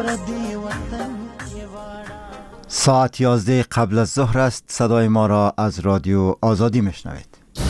ساعت 11 قبل از ظهر است. صدای ما را از رادیو آزادی میشنوید.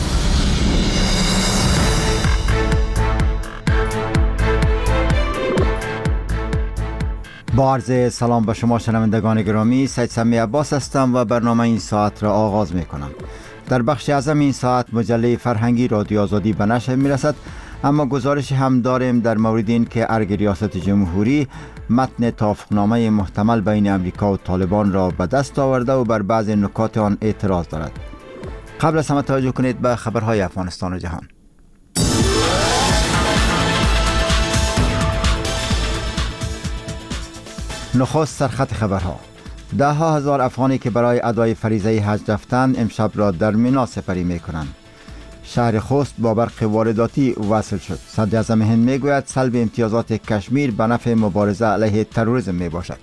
با عرض سلام به شما شنوندگان گرامی، سید سمی عباس هستم و برنامه این ساعت را آغاز می کنم. در بخش اعظم این ساعت مجله فرهنگی رادیو آزادی به نشر می رسد، اما گزارش هم داریم در مورد این که ارگ ریاست جمهوری متن توافقنامه محتمل بین امریکا و طالبان را به دست آورده و بر بعض نکات آن اعتراض دارد. قبل از همه توجه کنید به خبرهای افغانستان و جهان. نخست سرخط خبرها. ده ها هزار افغانی که برای ادای فریضه حج رفتند امشب را در مینا سپری می کنند. شهر خوست با برق وارداتی وصل شد. صدر اعظم هند می گوید سلب امتیازات کشمیر به نفع مبارزه علیه تروریسم می باشد.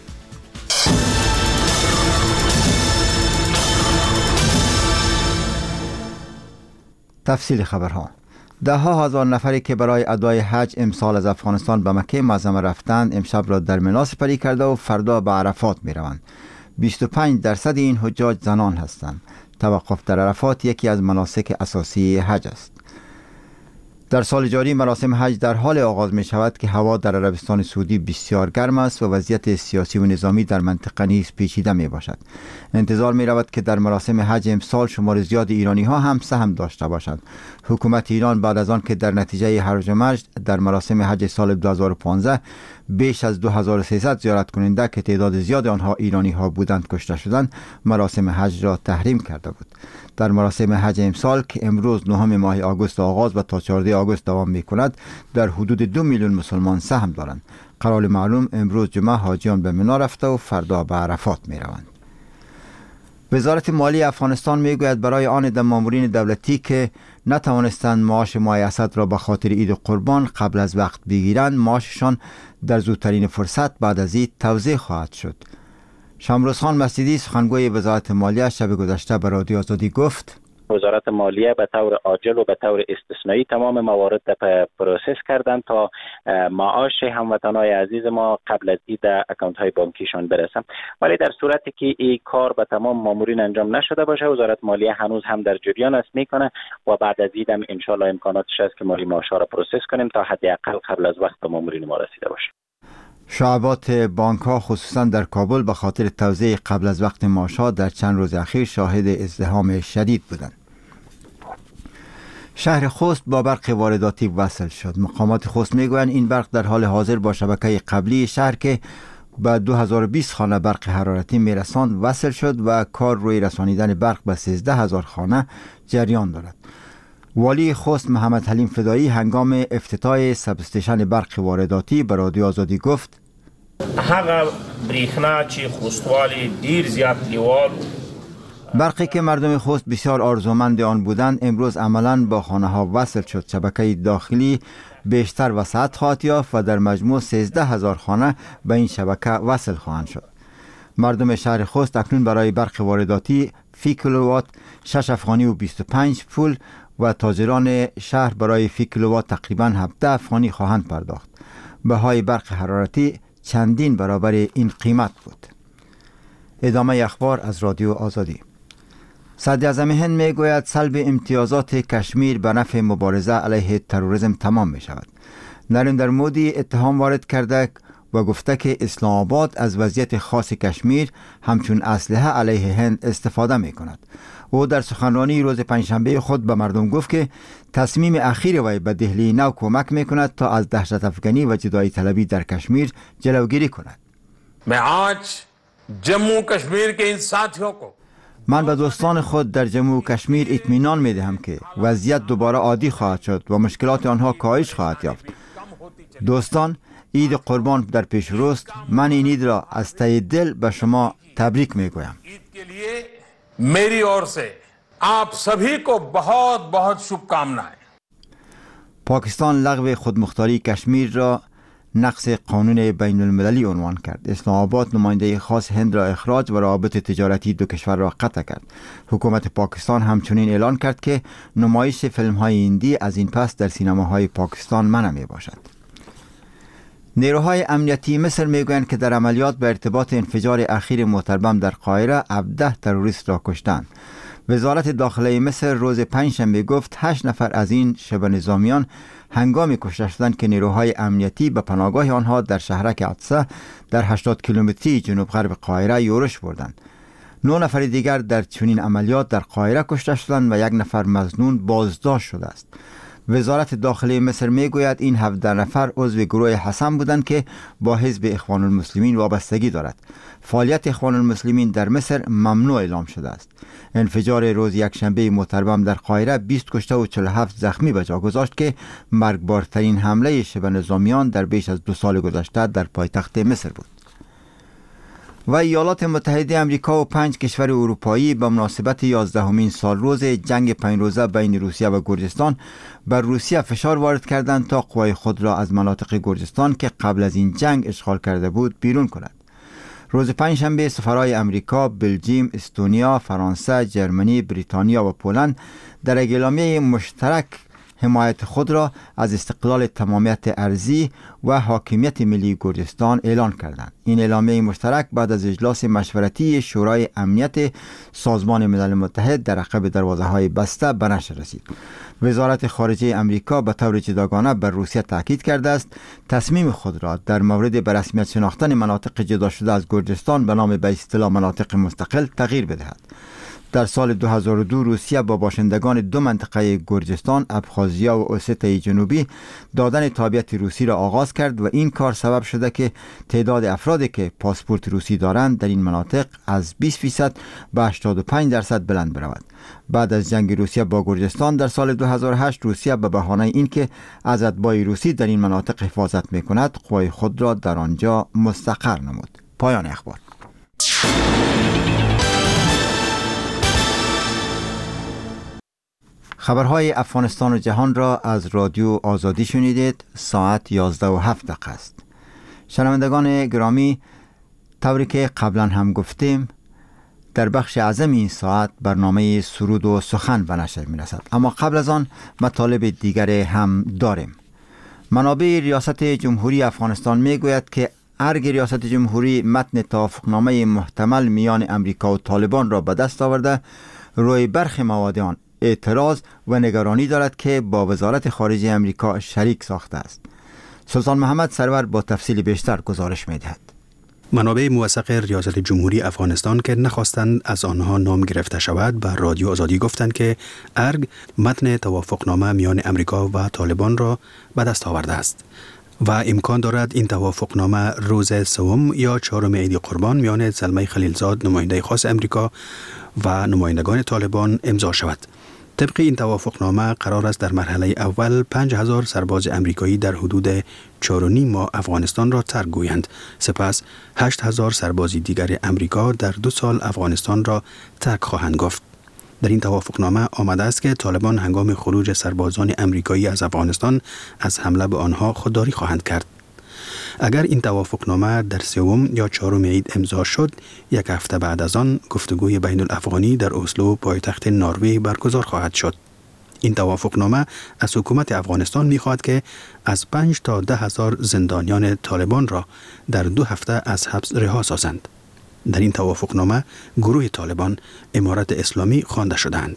تفصیل خبرها. ده ها هزار نفری که برای ادای حج امسال از افغانستان به مکه معظمه رفتند امشب را در مینا سپری کرده و فردا به عرفات می روند. 25% این حجاج زنان هستند. توقف در عرفات یکی از مناسک اساسی حج است. در سال جاری مراسم حج در حال آغاز می شود که هوا در عربستان سعودی بسیار گرم است و وضعیت سیاسی و نظامی در منطقه نیز پیچیده می باشد. انتظار می رود که در مراسم حج امسال شمار زیاد ایرانی ها هم سهم داشته باشند. حکومت ایران بعد از آن که در نتیجه هرج و مرج در مراسم حج سال 2015 بیش از 2300 زیارت کننده که تعداد زیاد آنها ایرانی ها بودند کشته شدند، مراسم حج را تحریم کرده بود. در مراسم حج امسال که امروز 9 ماه آگوست آغاز و تا 14 آگوست دوام می کند، در حدود 2 میلیون مسلمان سهم دارند. قرار معلوم امروز جمعه حاجیان به مینا رفته و فردا به عرفات می روند. وزارت مالی افغانستان می گوید برای آن مامورین دولتی که نتوانستند معاش ماه اسد را به خاطر عید قربان قبل از وقت بگیرند، معاششان در زودترین فرصت بعد از عید توزیع خواهد شد. شمروز خان مسجدی سخنگوی وزارت مالیه شب گذشته به رادیو آزادی گفت وزارت مالیه به طور عاجل و به طور استثنایی تمام موارد را پروسس کردند تا معاش هموطنان عزیز ما قبل از عید اکانت های بانکیشان برسه. ولی در صورتی که این کار به تمام مامورین انجام نشده باشه، وزارت مالیه هنوز هم در جریان است میکنه و بعد از عید هم ان شاء الله امکاناتش است که مالی معاش را پروسس کنیم تا حداقل قبل از وقت به مامورین ما رسیده باشه. شعبات بانک ها خصوصا در کابل به خاطر توزیع قبل از وقت معاشات در چند روز اخیر شاهد ازدحام شدید بودند. شهر خوست با برق وارداتی وصل شد. مقامات خوست میگویند این برق در حال حاضر با شبکه قبلی شهر که به 2020 خانه برق حرارتی میرساند وصل شد و کار روی رسانیدن برق به 13,000 خانه جریان دارد. والی خوست محمد حلیم فدایی هنگام افتتاح سب استیشن برق وارداتی به رادیو آزادی گفت هغه بریښنا چې خوستوالی دیر زیات لیوال برقی که مردم خوست بسیار آرزومند آن بودند امروز عملاً با خانه ها وصل شد. شبکه داخلی بیشتر وسعت خواهد یافت و در مجموع 13,000 خانه به این شبکه وصل خواهند شد. مردم شهر خوست اکنون برای برق وارداتی فی کیلووات 6 افغانی و 25 پول و تاجران شهر برای فی کیلووات تقریباً 17 افغانی خواهند پرداخت. بهای برق حرارتی چندین برابر این قیمت بود. ادامه اخبار از رادیو آزادی. صدر اعظم هند می گوید سلب امتیازات کشمیر به نفع مبارزه علیه تروریسم تمام می شود. نریندر مودی اتهام وارد کرده و گفته که اسلام آباد از وضعیت خاص کشمیر همچون اسلحه علیه هند استفاده می کند. او در سخنرانی روز پنجشنبه خود به مردم گفت که تصمیم اخیر وی به دهلی نو کمک می کند تا از دهشت افکنی و جدایی طلبی در کشمیر جلوگیری کند. من به دوستان خود در جموں و کشمیر اطمینان می دهم که وضعیت دوباره عادی خواهد شد و مشکلات آنها کاهش خواهد یافت. دوستان، عید قربان در پیش روست. من این عید را از ته دل به شما تبریک می گویم. मेरी ओर से आप सभी को बहुत बहुत शुभकामनाएं. پاکستان لغو خودمختاری کشمیر را نقض قانون بین المللی عنوان کرد. اسلام آباد نماینده خاص هند را اخراج و روابط تجارتی دو کشور را قطع کرد. حکومت پاکستان همچنین اعلان کرد که نمایش فیلم های هندی از این پس در سینماهای پاکستان منع می باشد. نیروهای امنیتی مصر میگویند که در عملیات به ارتباط انفجار اخیر موتر بم در قاهره 17 تروریست را کشتند. وزارت داخله مصر روز پنجشنبه گفت 8 نفر از این شبه نظامیان هنگامی کشته شدند که نیروهای امنیتی به پناهگاه آنها در شهرک عطسه در 80 کیلومتری جنوب غرب قاهره یورش بردند. 9 نفر دیگر در چنین عملیات در قاهره کشته شدند و 1 نفر مظنون بازداشت شده است. وزارت داخله مصر میگوید این 17 نفر عضو گروه حسن بودند که با حزب اخوان المسلمین وابستگی دارد. فعالیت اخوان المسلمین در مصر ممنوع اعلام شده است. انفجار روز یکشنبه موتر بم در قاهره 20 کشته و 47 زخمی به جا گذاشت که مرگبارترین حمله شبه نظامیان در بیش از 2 سال گذشته در پایتخت مصر بود. و ایالات متحده آمریکا و 5 کشور اروپایی به مناسبت 11مین سالروز جنگ 5 روزه بین روسیه و گرجستان بر روسیه فشار وارد کردند تا قوای خود را از مناطق گرجستان که قبل از این جنگ اشغال کرده بود بیرون کند. روز پنجشنبه سفرای امریکا، بلژیم، استونیا، فرانسه، جرمنی، بریتانیا و پولند در اعلامیه مشترک حمایت خود را از استقلال تمامیت ارضی و حاکمیت ملی گرجستان اعلان کردند. این اعلامیه مشترک بعد از اجلاس مشورتی شورای امنیت سازمان ملل متحد در عقب دروازه‌های بسته به نشر رسید. وزارت خارجه امریکا به طور جداگانه بر روسیه تاکید کرده است تصمیم خود را در مورد به رسمیت شناختن مناطق جدا شده از گرجستان به نام به اصطلاح مناطق مستقل تغییر بدهد. در سال 2002 روسیه با باشندگان 2 منطقه گرجستان، ابخازیا و اوستای جنوبی دادن تابعیت روسی را آغاز کرد و این کار سبب شده که تعداد افرادی که پاسپورت روسی دارند در این مناطق از 20% به 85% بلند برود. بعد از جنگ روسیه با گرجستان در سال 2008 روسیه به بهانه اینکه از اتباع روسی در این مناطق حفاظت می‌کند قوای خود را در آنجا مستقر نمود. پایان اخبار. خبرهای افغانستان و جهان را از رادیو آزادی شنیدید. ساعت 11:07 است. شنوندگان گرامی، طوری که قبلا هم گفتیم در بخش اعظم این ساعت برنامه سرود و سخن به نشر می رسد، اما قبل از آن مطالب دیگر هم داریم. منابع ریاست جمهوری افغانستان می گوید که ارگ ریاست جمهوری متن توافقنامه محتمل میان امریکا و طالبان را به دست آورده، روی برخی مواد آن اعتراض و نگرانی دارد که با وزارت خارجه امریکا شریک ساخته است. سلطان محمد سرور با تفصیل بیشتر گزارش می‌دهد. منابع موثق ریاست جمهوری افغانستان که نخواستند از آنها نام گرفته شود به رادیو آزادی گفتند که ارگ متن توافقنامه میان امریکا و طالبان را به دست آورده است و امکان دارد این توافقنامه روز 3 یا 4 عید قربان میان زلمه خلیلزاد نماینده خاص امریکا و نمایندگان طالبان امضا شود. طبق این توافقنامه قرار است در مرحله اول 5000 سرباز امریکایی در حدود 4.5 ماه افغانستان را ترک گویند. سپس 8000 سرباز دیگر امریکا در 2 سال افغانستان را ترک خواهند گفت. در این توافقنامه آمده است که طالبان هنگام خروج سربازان امریکایی از افغانستان از حمله به آنها خودداری خواهند کرد. اگر این توافقنامه در 3 یا 4 عید امضا شد، 1 هفته بعد از آن گفتگوی بین الافغانی در اسلو پایتخت نروژ برگزار خواهد شد. این توافقنامه از حکومت افغانستان می‌خواهد که از 5 تا 10 هزار زندانیان طالبان را در 2 هفته از حبس رها سازند. در این توافقنامه گروه طالبان امارت اسلامی خوانده شدند.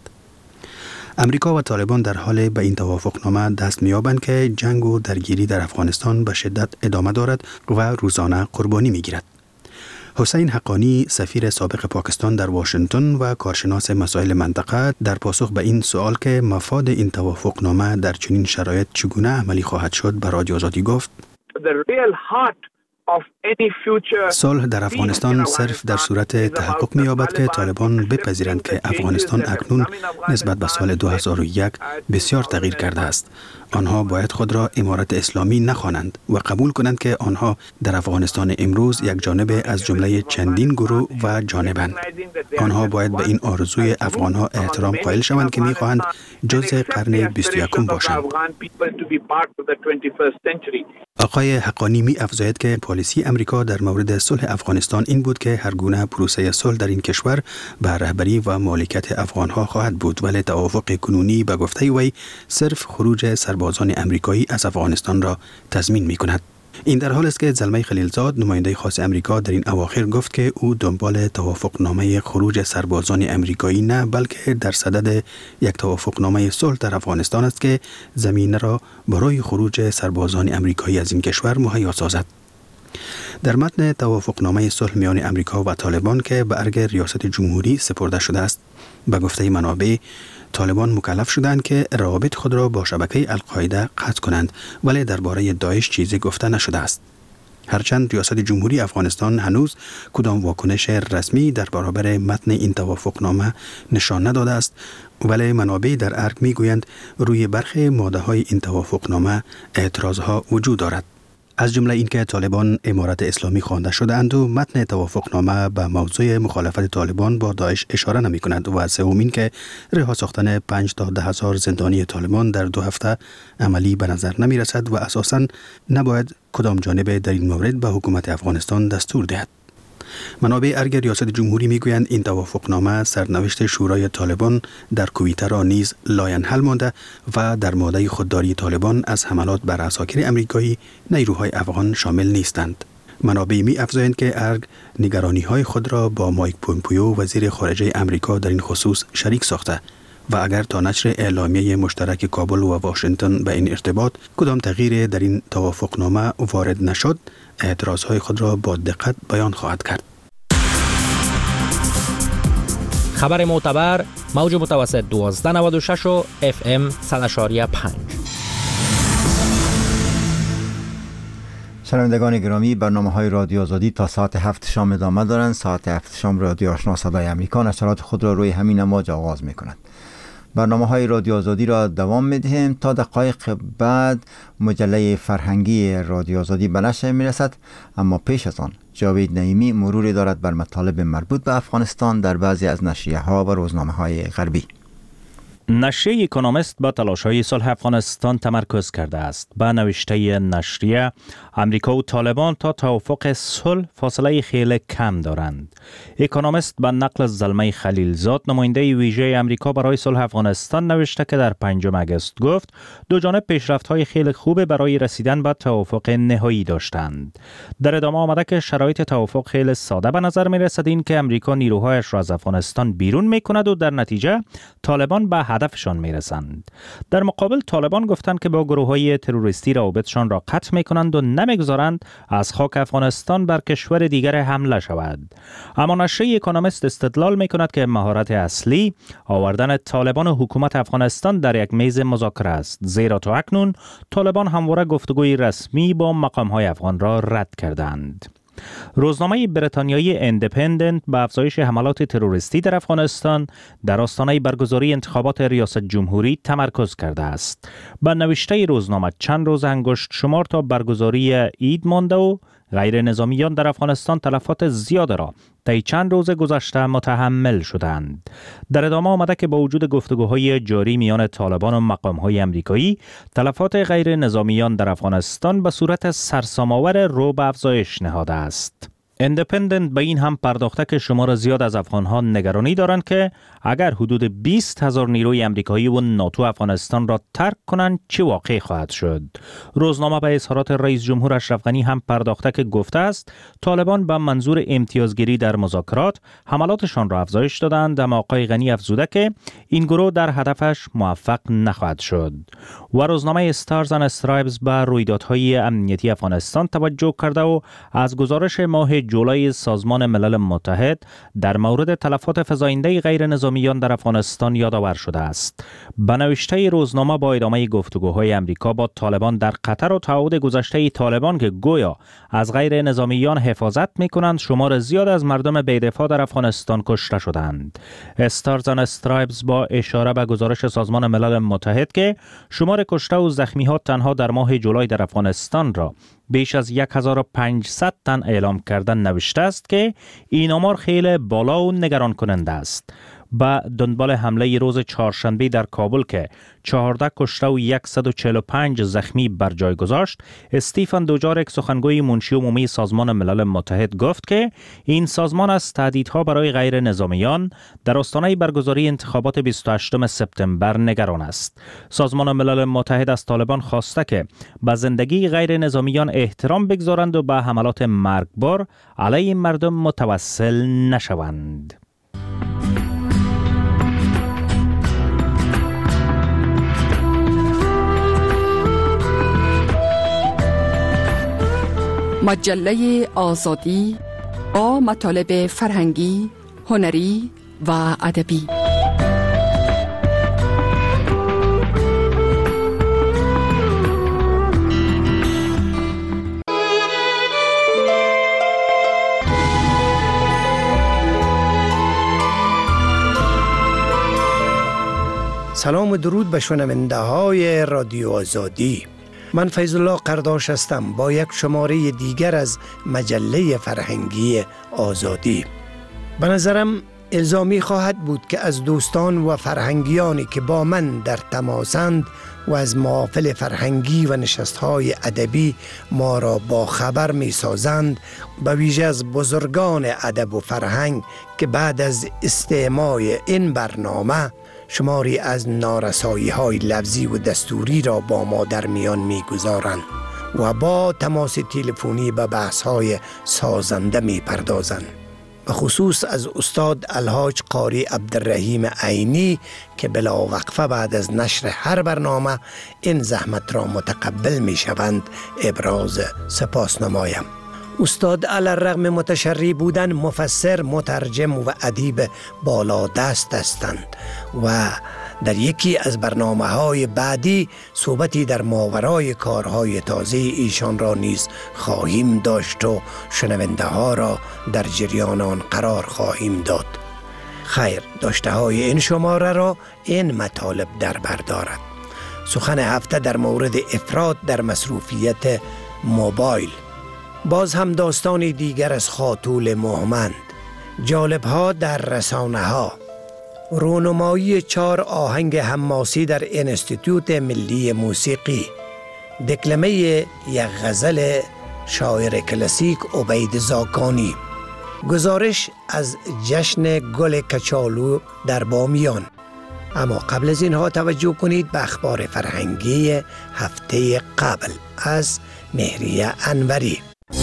امریکا و طالبان در حال به این توافقنامه دست می‌یابند که جنگ و درگیری در افغانستان به شدت ادامه دارد و روزانه قربانی می‌گیرد. حسین حقانی سفیر سابق پاکستان در واشنگتن و کارشناس مسائل منطقه در پاسخ به این سوال که مفاد این توافقنامه در چنین شرایط چگونه عملی خواهد شد به رادیو آزادی گفت: صلح در افغانستان صرف در صورت تحقق می‌یابد که طالبان بپذیرند که افغانستان اکنون نسبت به سال 2001 بسیار تغییر کرده است. آنها باید خود را امارت اسلامی نخوانند و قبول کنند که آنها در افغانستان امروز یک جانب از جمله چندین گروه و جانبند. آنها باید به این آرزوی افغانها احترام قائل شوند که می‌خواهند جزء قرن 21 باشند. آقای حقانی می افزاید که پالیسی امریکا در مورد صلح افغانستان این بود که هر گونه پروسه صلح در این کشور به رهبری و مالکیت افغانها خواهد بود، ولی توافق کنونی به گفته وی صرف خروج سربازان امریکایی از افغانستان را تضمین می کند. این در حال است که زلمه خلیلزاد نماینده خاص امریکا در این اواخر گفت که او دنبال توافقنامه خروج سربازان امریکایی نه، بلکه در صدد یک توافقنامه صلح در افغانستان است که زمینه را برای خروج سربازان امریکایی از این کشور مهیا سازد. در متن توافقنامه صلح میان امریکا و طالبان که به ارگ ریاست جمهوری سپرده شده است، به گفته منابع طالبان مکلف شدند که روابط خود را با شبکه القاعده قطع کنند، ولی درباره داعش چیزی گفته نشده است. هرچند ریاست جمهوری افغانستان هنوز کدام واکنش رسمی در برابر متن این توافقنامه نشان نداده است، ولی منابع در ارگ میگویند روی برخی ماده‌های این توافقنامه اعتراضها وجود دارد. از جمله اینکه طالبان امارت اسلامی خوانده شده‌اند و متن توافقنامه به موضوع مخالفت طالبان با داعش اشاره نمی کند و سوم این که رها ساختن 5 تا 10 هزار زندانی طالبان در 2 هفته عملی به نظر نمی رسد و اساساً نباید کدام جانب در این مورد به حکومت افغانستان دستور دهد. منابع ارگ ریاست جمهوری میگویند این توافقنامه سرنوشت شورای طالبان در کویته را نیز لاینحل مانده و در ماده خودداری طالبان از حملات بر عساکر امریکایی نیروهای افغان شامل نیستند. منابع می افزایند که ارگ نگرانی‌های خود را با مایک پومپیو وزیر خارجه امریکا در این خصوص شریک ساخته و اگر تا نشر اعلامیه مشترک کابل و واشنگتن به این ارتباط کدام تغییر در این توافقنامه وارد نشد، اعتراضهای خود را با دقت بیان خواهد کرد. خبر معتبر موج متوسط 1296 و FM 100.5. شنوندگان گرامی، برنامه‌های رادیو آزادی تا ساعت 7 شام ادامه دارند. ساعت 7 شام رادیو آشنا صدای امریکا نشرات خود را روی همین امواج آغاز می‌کند. برنامه‌های رادیو آزادی را دوام می‌دهیم تا دقایق بعد مجله فرهنگی رادیو آزادی به نشر می‌رسد، اما پیش از آن جاوید نعیمی مروری دارد بر مطالب مربوط به افغانستان در بعضی از نشریه‌ها و روزنامه‌های غربی. نشریه اکونومیست با تلاش‌های صلح افغانستان تمرکز کرده است. با نوشته نشریه، امریکا و طالبان تا توافق صلح فاصله خیلی کم دارند. اکونومیست با نقل زلمه خلیلزاد نماینده ویژه امریکا برای صلح افغانستان نوشته که در 5 آگوست گفت دو جانب پیشرفت‌های خیلی خوب برای رسیدن به توافق نهایی داشتند. در ادامه آمده که شرایط توافق خیلی ساده به نظر می‌رسد، این که امریکا نیروهایش را از افغانستان بیرون می‌کند و در نتیجه طالبان به هدفشان میرسند. در مقابل طالبان گفتند که با گروه‌های تروریستی روابطشان را قطع میکنند و نمیگذارند از خاک افغانستان بر کشور دیگر حمله شود. اما نشریه اکونومیست استدلال میکند که مهارت اصلی آوردن طالبان و حکومت افغانستان در یک میز مذاکره است، زیرا تا اکنون طالبان همواره گفتگوی رسمی با مقام‌های افغان را رد کردند. روزنامه بریتانیایی ایندیپندنت به افزایش حملات تروریستی در افغانستان در آستانه برگزاری انتخابات ریاست جمهوری تمرکز کرده است. با نوشته روزنامه چند روز انگشت شمار تا برگزاری عید مانده و غیر نظامیان در افغانستان تلفات زیاد را طی چند روز گذشته متحمل شدند. در ادامه آمده که با وجود گفتگوهای جاری میان طالبان و مقام‌های امریکایی، تلفات غیر نظامیان در افغانستان به صورت سرسام‌آور رو به افزایش نهاده است. ایندیپندنت به این هم پرداخته که شمار زیاد از افغان‌ها نگرانی دارند که اگر حدود 20,000 نیروی امریکایی و ناتو افغانستان را ترک کنند چه واقع خواهد شد. روزنامه به اظهارات رئیس جمهور اشرف غنی هم پرداخته که گفته است طالبان به منظور امتیازگیری در مذاکرات حملاتشان را افزایش دادند، اما آقای غنی افزوده که این گروه در هدفش موفق نخواهد شد. و روزنامه استارز اند استرایبز به رویدادهای امنیتی افغانستان توجه کرده و از گزارش ماه جولای سازمان ملل متحد در مورد تلفات فزاینده غیر نظامیان در افغانستان یادآور شده است. به نوشته روزنامه با ادامه گفتگوهای امریکا با طالبان در قطر و تعهد گذشته طالبان که گویا از غیر نظامیان حفاظت می‌کنند، شمار زیاد از مردم بی‌دفاع در افغانستان کشته شدند. استارز اند استرایبز با اشاره به گزارش سازمان ملل متحد که شمار کشته و زخمی‌ها تنها در ماه جولای در افغانستان را بیش از 1500 تن اعلام کردن نوشته است که این آمار خیلی بالا و نگران کننده است. به دنبال حمله روز چهارشنبه در کابل که 14 کشته و 145 زخمی بر جای گذاشت، استیفن دوجارک سخنگوی منشی عمومی سازمان ملل متحد گفت که این سازمان از تهدیدها برای غیر نظامیان در آستانه برگزاری انتخابات 28 سپتامبر نگران است. سازمان ملل متحد از طالبان خواسته که به زندگی غیر نظامیان احترام بگذارند و به حملات مرگبار علیه مردم متوسل نشوند. مجله آزادی با مطالب فرهنگی، هنری و ادبی. سلام و درود به شنونده های رادیو آزادی. من فیض الله قرداش هستم با یک شماره دیگر از مجله فرهنگی آزادی. به نظرم الزامی خواهد بود که از دوستان و فرهنگیانی که با من در تماسند و از محافل فرهنگی و نشستهای ادبی ما را با خبر می سازند، به ویژه از بزرگان ادب و فرهنگ که بعد از استماع این برنامه شماری از نارسایی‌های لفظی و دستوری را با ما در میان می‌گذارند و با تماس تلفنی به بحث‌های سازنده می‌پردازند. به خصوص از استاد الحاج قاری عبدالرحیم عینی که بلا وقفه بعد از نشر هر برنامه این زحمت را متقبل می‌شوند ابراز سپاس نمایم. استاد علی الرغم متشری بودن مفسر، مترجم و ادیب بالا دست هستند و در یکی از برنامه‌های بعدی صحبتی در ماورای کارهای تازه ایشان را نیز خواهیم داشت و شنونده ها را در جریان آن قرار خواهیم داد. خیر، داشته های این شماره را این مطالب در بر دارد. سخن هفته در مورد افراط در مصروفیت موبایل. باز هم داستانی دیگر از خاطول مهمند. جالب‌ها در رسانه‌ها. رونمایی 4 آهنگ حماسی در انستیتوت ملی موسیقی. دکلمه یک غزل شاعر کلاسیک عبید زاکانی. گزارش از جشن گل کچالو در بامیان. اما قبل از اینها توجه کنید به اخبار فرهنگی هفته قبل از مهریه انوری.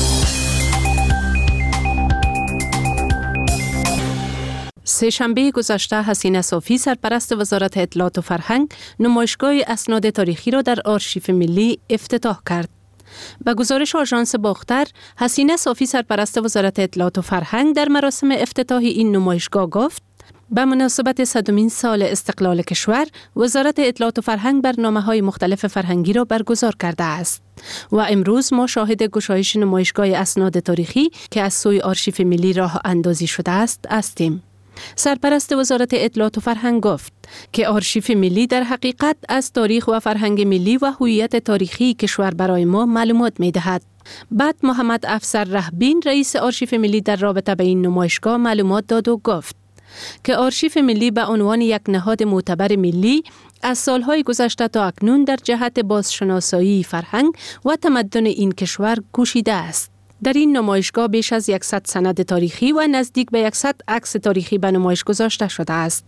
سه‌شنبه گذشته حسینه صافی سرپرست وزارت اطلاعات و فرهنگ نمایشگاه اسناد تاریخی را در آرشیف ملی افتتاح کرد. به گزارش آژانس باختر، حسینه صافی سرپرست وزارت اطلاعات و فرهنگ در مراسم افتتاح این نمایشگاه گفت: به مناسبت 100مین سال استقلال کشور، وزارت اطلاعات و فرهنگ برنامه‌های مختلف فرهنگی را برگزار کرده است و امروز ما شاهد گشایش نمایشگاه اسناد تاریخی که از سوی آرشیف ملی راه اندازی شده است هستیم. سرپرست وزارت اطلاعات و فرهنگ گفت که آرشیف ملی در حقیقت از تاریخ و فرهنگ ملی و هویت تاریخی کشور برای ما معلومات می‌دهد. بعد محمد افسر رهبین رئیس آرشیف ملی در رابطه به این نمایشگاه معلومات داد و گفت که آرشیف ملی به عنوان یک نهاد معتبر ملی از سالهای گذشته تا اکنون در جهت بازشناسایی فرهنگ و تمدن این کشور کوشیده است. در این نمایشگاه بیش از 100 سند تاریخی و نزدیک به 100 عکس تاریخی به نمایش گذاشته شده است.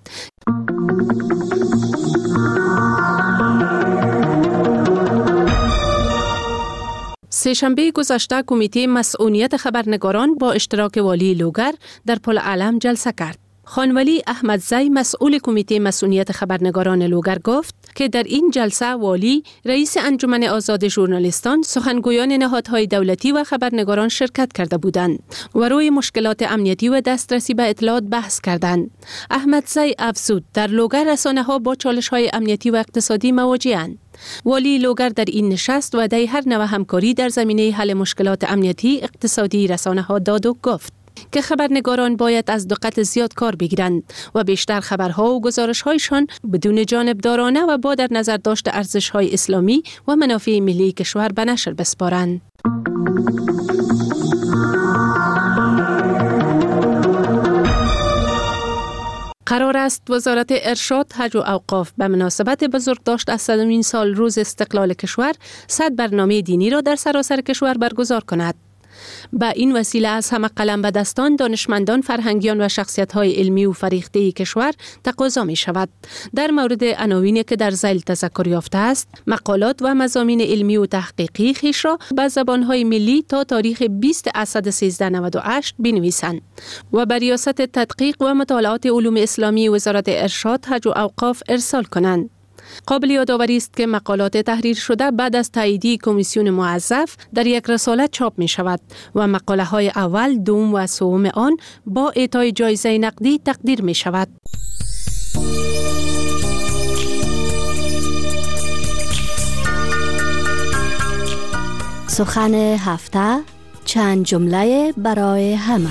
سه‌شنبه گذشته کمیته مسئولیت خبرنگاران با اشتراک والی لوگر در پل علم جلسه کرد. خانولی احمدزی مسئول کمیته مسئولیت خبرنگاران لوگر گفت که در این جلسه والی، رئیس انجمن آزاد ژورنالیستان، سخنگویان نهادهای دولتی و خبرنگاران شرکت کرده بودند و روی مشکلات امنیتی و دسترسی به اطلاعات بحث کردند. احمدزی افزود در لوگر رسانه‌ها با چالش‌های امنیتی و اقتصادی مواجه‌اند. والی لوگر در این نشست وعده هر نوع همکاری در زمینه حل مشکلات امنیتی اقتصادی رسانه‌ها داد و گفت که خبرنگاران باید از دقت زیاد کار بگیرند و بیشتر خبرها و گزارش‌هایشان بدون جانبدارانه و با در نظر داشت ارزش‌های اسلامی و منافع ملی کشور به نشر بسپارند. قرار است وزارت ارشاد، حج و اوقاف به مناسبت بزرگداشت از 100مین سال روز استقلال کشور 100 برنامه دینی را در سراسر کشور برگزار کند. به این وسیله از همه قلم به دستان، دانشمندان، فرهنگیان و شخصیت‌های علمی و فریخته کشور تقاضا می شود در مورد عناوینی که در ذیل تذکر یافته است، مقالات و مضامین علمی و تحقیقی خیش را به زبان‌های ملی تا تاریخ 20 اسد 1398 بنویسند و به ریاست تدقیق و مطالعات علوم اسلامی وزارت ارشاد، حج و اوقاف ارسال کنند. قابل یادآوری است که مقالات تحریر شده بعد از تاییدی کمیسیون موظف در یک رساله چاپ می شود و مقاله های اول، دوم و سوم آن با اعطای جایزه نقدی تقدیر می شود. سخن هفته، چند جمله برای همه.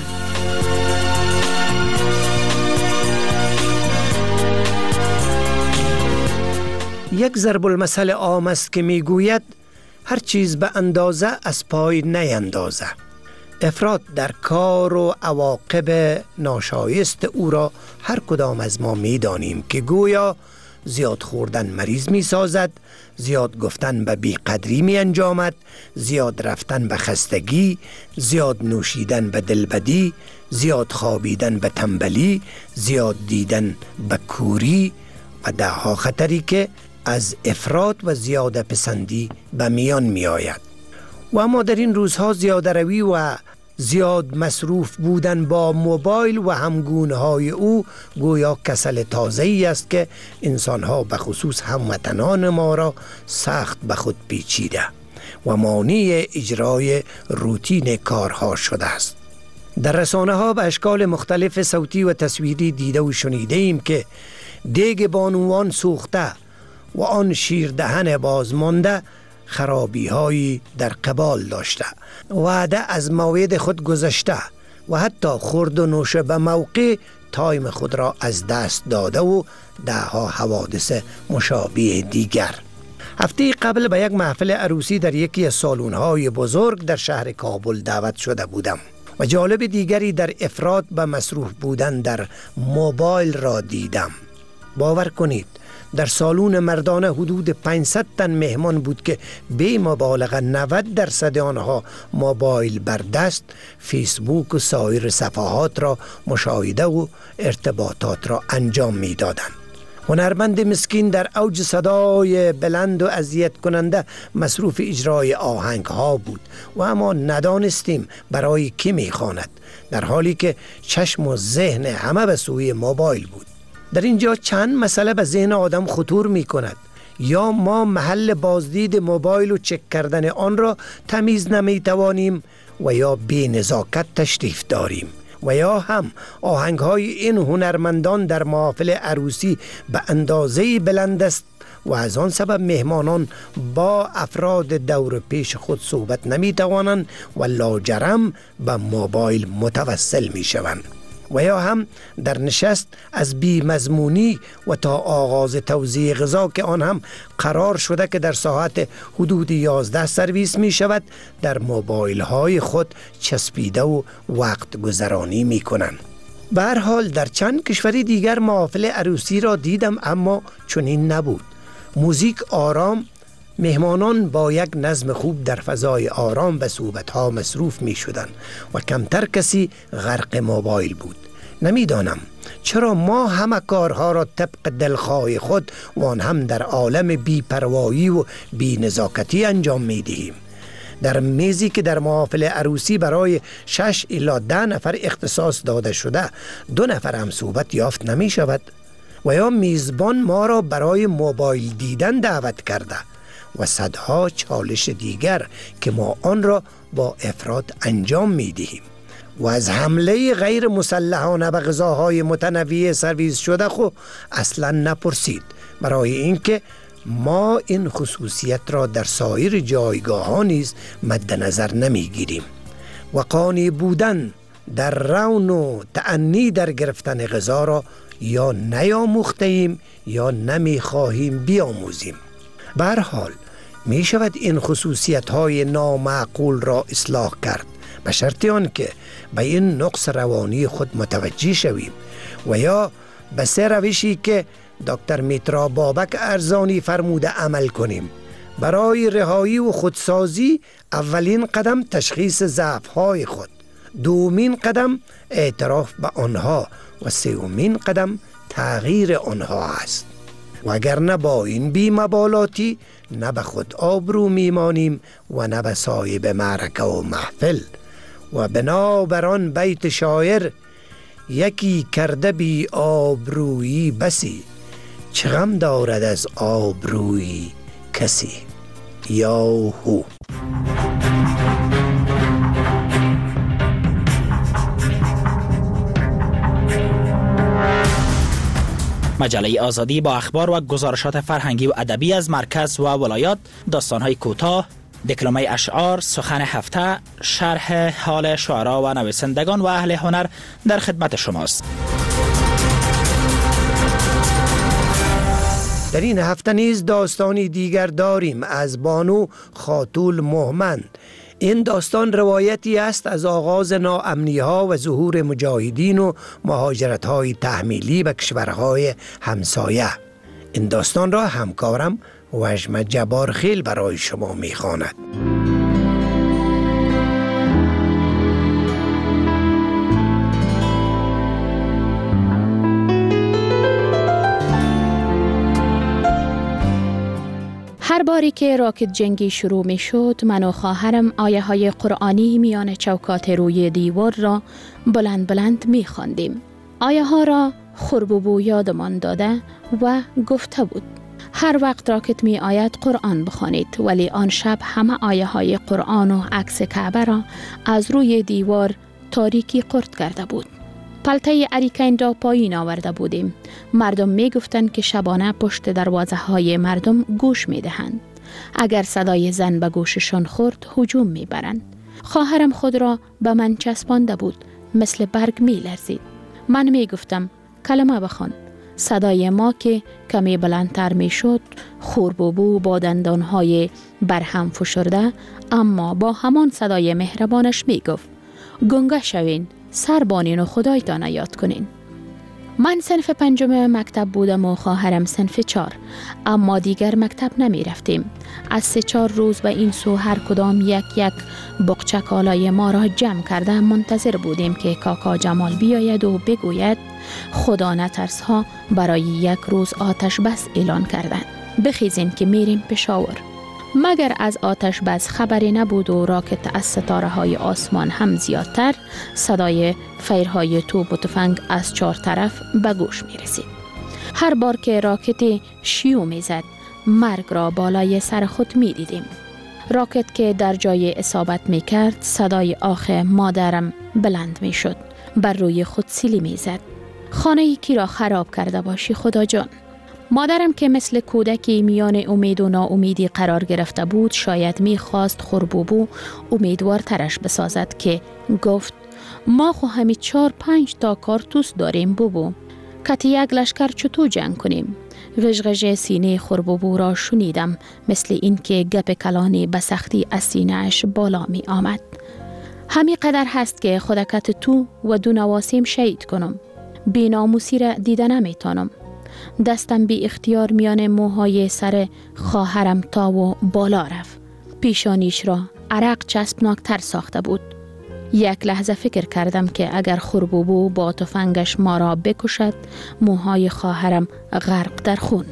یک ضرب المثل عام است که میگوید هر چیز به اندازه از پای نیندازه. افراط در کار و عواقب ناشایست او را هر کدام از ما میدانیم که گویا زیاد خوردن مریض می سازد، زیاد گفتن به بیقدری می انجامد، زیاد رفتن به خستگی، زیاد نوشیدن به دلبدی، زیاد خوابیدن به تنبلی، زیاد دیدن به کوری و دهها خطری که از افراط و زیاده پسندی به میان می آید. و اما در این روزها زیاده روی و زیاد مصروف بودن با موبایل و همگونه های او گویا کسل تازه‌ای است که انسانها به خصوص هموطنان ما را سخت به خود پیچیده و مانع اجرای روتین کارها شده است. در رسانه ها به اشکال مختلف صوتی و تصویری دیده و شنیده ایم که دیگ بانوان سوخته و آن شیر دهن بازمانده خرابی هایی در قبال داشته، وعده از موعد خود گذشته و حتی خورد و نوش به موقع تایم خود را از دست داده و دهها حوادث مشابه دیگر. هفته قبل به یک محفل عروسی در یکی از سالن‌های بزرگ در شهر کابل دعوت شده بودم و جالب دیگری در افراط به مصروف بودن در موبایل را دیدم. باور کنید در سالن مردانه حدود 500 تن مهمان بود که بی مبالغه 90% آنها موبایل بر دست، فیسبوک و سایر صفحات را مشاهده و ارتباطات را انجام می دادند. هنرمند مسکین در اوج صدای بلند و اذیت کننده مصروف اجرای آهنگ ها بود و اما ندانستیم برای کی می خواند، در حالی که چشم و ذهن همه به سوی موبایل بود. در اینجا چند مسئله به ذهن آدم خطور می کند. یا ما محل بازدید موبایل و چک کردن آن را تمیز نمی توانیم و یا بی نزاکت تشریف داریم و یا هم آهنگ های این هنرمندان در محافل عروسی به اندازه بلند است و از آن سبب مهمانان با افراد دور پیش خود صحبت نمی توانند و لاجرم به موبایل متوسل می شوند. و یا هم در نشست از بی مضمونی و تا آغاز توزیع غذا که آن هم قرار شده که در ساعت حدود 11 سرویس می شود، در موبایل های خود چسبیده و وقت گذرانی می کنند. به هر حال در چند کشوری دیگر محافل عروسی را دیدم اما چنین نبود. موزیک آرام، مهمانان با یک نظم خوب در فضای آرام به صحبت‌ها مصروف می شدند و کمتر کسی غرق موبایل بود. نمیدانم چرا ما همه کارها را طبق دلخواه خود و آن هم در عالم بی‌پروایی و بی‌نزاکتی انجام می دهیم. در میزی که در محافل عروسی برای 6 الی 10 نفر اختصاص داده شده 2 نفر هم صحبت یافت نمی شود و یا میزبان ما را برای موبایل دیدن دعوت کرده و صدها چالش دیگر که ما آن را با افراط انجام می دهیم. و از حمله غیر مسلحانه به غذاهای متنوع سرویس شده خو اصلا نپرسید، برای اینکه ما این خصوصیت را در سایر جایگاه ها نیز مد نظر نمی گیریم و قانع بودن در رون و تأنی در گرفتن غذا را یا نیاموخته ایم یا نمی خواهیم بیاموزیم. به هر حال می شود این خصوصیت های نامعقول را اصلاح کرد، به شرط آن که به این نقص روانی خود متوجه شویم و یا به 3 روشی که دکتر میترا بابک ارزانی فرموده عمل کنیم. برای رهایی و خودسازی اولین قدم تشخیص ضعف‌های خود، دومین قدم اعتراف به آنها و سومین قدم تغییر آنها است. وگرنه با این بی‌مبالاتی نه به خود آبرو میمانیم و نه به صاحب معرکه و محفل. و بنابران بیت شاعر یکی کرده بی آبرویی بسی، چه غم دارد از آبرویی کسی. یاهو. مجله آزادی با اخبار و گزارشات فرهنگی و ادبی از مرکز و ولایات، داستان‌های کوتاه، دکلمه اشعار، سخن هفته، شرح حال شعرا و نویسندگان و اهل هنر در خدمت شماست. در این هفته نیز داستانی دیگر داریم از بانو خاتول مهمند. این داستان روایتی است از آغاز ناامنی‌ها و ظهور مجاهدین و مهاجرت‌های تحمیلی به کشورهای همسایه. این داستان را همکارم وژم جبارخیل برای شما می‌خواند. هر باری که راکت جنگی شروع می شد، من و خواهرم آیه های قرآنی میان چوکات روی دیوار را بلند بلند می خواندیم. آیه ها را خربوبو یادمان داده و گفته بود هر وقت راکت می آید قرآن بخوانید، ولی آن شب همه آیه های قرآن و عکس کعبه را از روی دیوار تاریکی قرد کرده بود. پلته اریکین را پایین آورده بودیم. مردم می گفتند که شبانه پشت دروازه های مردم گوش می دهند. اگر صدای زن به گوششان خورد هجوم می برند. خواهرم خود را به من چسبانده بود، مثل برگ می لرزید. من می گفتم کلمه بخوان. صدای ما که کمی بلندتر می شد، خوربوبو با دندانهای برهم فشرده اما با همان صدای مهربانش می گفت گنگه شوین، سر بانین و خدایتان یاد کنین. من صنف 5 مکتب بودم و خواهرم صنف 4، اما دیگر مکتب نمی رفتیم. از 3-4 روز به این سو هر کدام یک بقچه کالای ما را جمع کرده منتظر بودیم که کاکا جمال بیاید و بگوید خدا نترس ها برای 1 روز آتش بس اعلان کردند، بخیزین که میریم پشاور. مگر از آتش بس خبری نبود و راکت از ستاره های آسمان هم زیادتر، صدای فیرهای توپ و تفنگ از 4 طرف به گوش می رسید. هر بار که راکت شیو می زد، مرگ را بالای سر خود می دیدیم. راکت که در جای اصابت می کرد، صدای آخ مادرم بلند می شد، بر روی خود سیلی می زد. خانه یکی را خراب کرده باشی خدا جان. مادرم که مثل کودکی میان امید و ناامیدی قرار گرفته بود، شاید میخواست خوربوبو امیدوارترش بسازد که گفت ما خو همی 4-5 تا کارتوس داریم بوبو، کتی 1 لشکر چطور جنگ کنیم؟ غژغژ سینه خوربوبو را شنیدم، مثل این که گپ کلانی به سختی از سینه اش بالا می آمد. همی قدر هست که خودکت تو و 2 نواسیم شهید کنم، بی ناموسی را دیده نمیتانم. دستم بی اختیار میان موهای سر خواهرم تا و بالا رفت. پیشانیش را عرق چسبناکتر ساخته بود. 1 لحظه فکر کردم که اگر خوربوبو با تفنگش ما را بکشد، موهای خواهرم غرق در خون.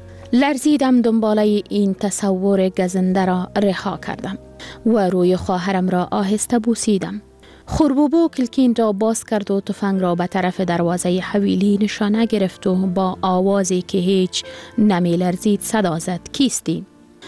لرزیدم، دنباله این تصور گزنده را رها کردم و روی خواهرم را آهسته بوسیدم. خوربوبو کلکین را باز کرد و تفنگ را به طرف دروازه حویلی نشانه گرفت و با آوازی که هیچ نمی لرزید صدا زد کیستی؟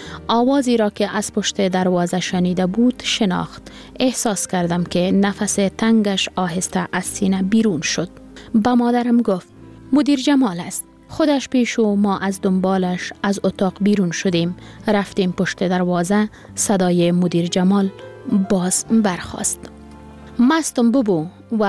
آوازی را که از پشت دروازه شنیده بود شناخت. احساس کردم که نفس تنگش آهسته از سینه بیرون شد. با مادرم گفت مدیر جمال است. خودش پیش و ما از دنبالش از اتاق بیرون شدیم. رفتیم پشت دروازه. صدای مدیر جمال باز برخاست. مستم ببو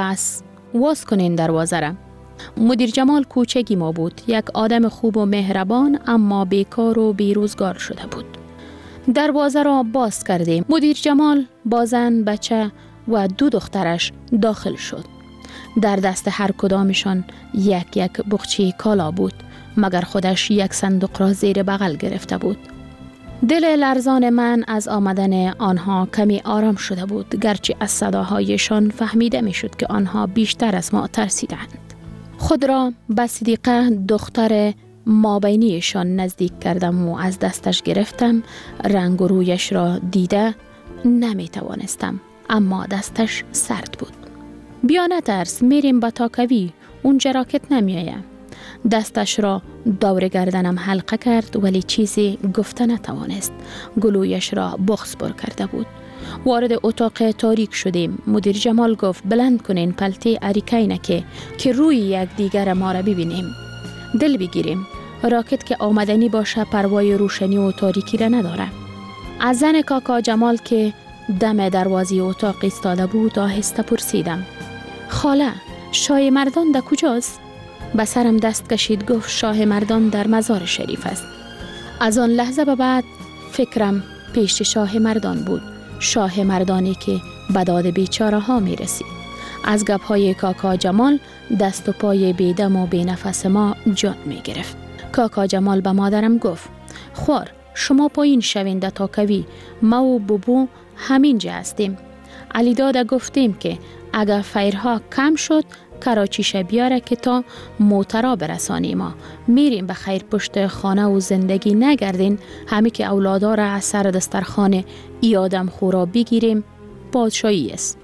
واس کنین دروازه را. مدیر جمال کوچگی ما بود، 1 آدم خوب و مهربان اما بیکار و بیروزگار شده بود. دروازه را باز کردیم. مدیر جمال با زن، بچه و 2 دخترش داخل شد. در دست هر کدامشان یک بخچه کالا بود، مگر خودش یک صندوق را زیر بغل گرفته بود. دل لرزان من از آمدن آنها کمی آرام شده بود، گرچه از صداهایشان فهمیده می شد که آنها بیشتر از ما ترسیدند. خود را به صدیقه دختر مابینیشان نزدیک کردم و از دستش گرفتم. رنگ و رویش را دیده نمی توانستم، اما دستش سرد بود. بیا نترس، میریم به تاکوی، اونجا راکت نمی آیم. دستش را دور گردنم حلقه کرد ولی چیزی گفته نتوانست. گلویش را بغض پر کرده بود. وارد اتاق تاریک شدیم. مدیر جمال گفت بلند کنین پلته اریکینه که روی یک دیگر ما را ببینیم. دل بگیریم. راکت که آمدنی باشه پروای روشنی و تاریکی را نداره. از زن کاکا جمال که دم دروازه اتاق ایستاده بود آهسته پرسیدم: خاله، شاه مردان در کجاست؟ به سرم دست کشید، گفت شاه مردان در مزار شریف است. از آن لحظه به بعد فکرم پیش شاه مردان بود، شاه مردانی که به داد بیچاره ها می رسید. از گپ‌های کاکا جمال دست و پای بیدم و بینفس ما جان می گرفت. کاکا جمال به مادرم گفت: خوار شما پایین شوین در تاکوی، ما و بوبو همینجا هستیم. علی داده گفتیم که اگر فیرها کم شد کراچیش بیاره که تا موترا برسانیم. ما میریم به خیر پشت خانه و زندگی نگردین، همی که اولادا را از سر دسترخوان ای آدم خورا بگیریم پادشاهی است.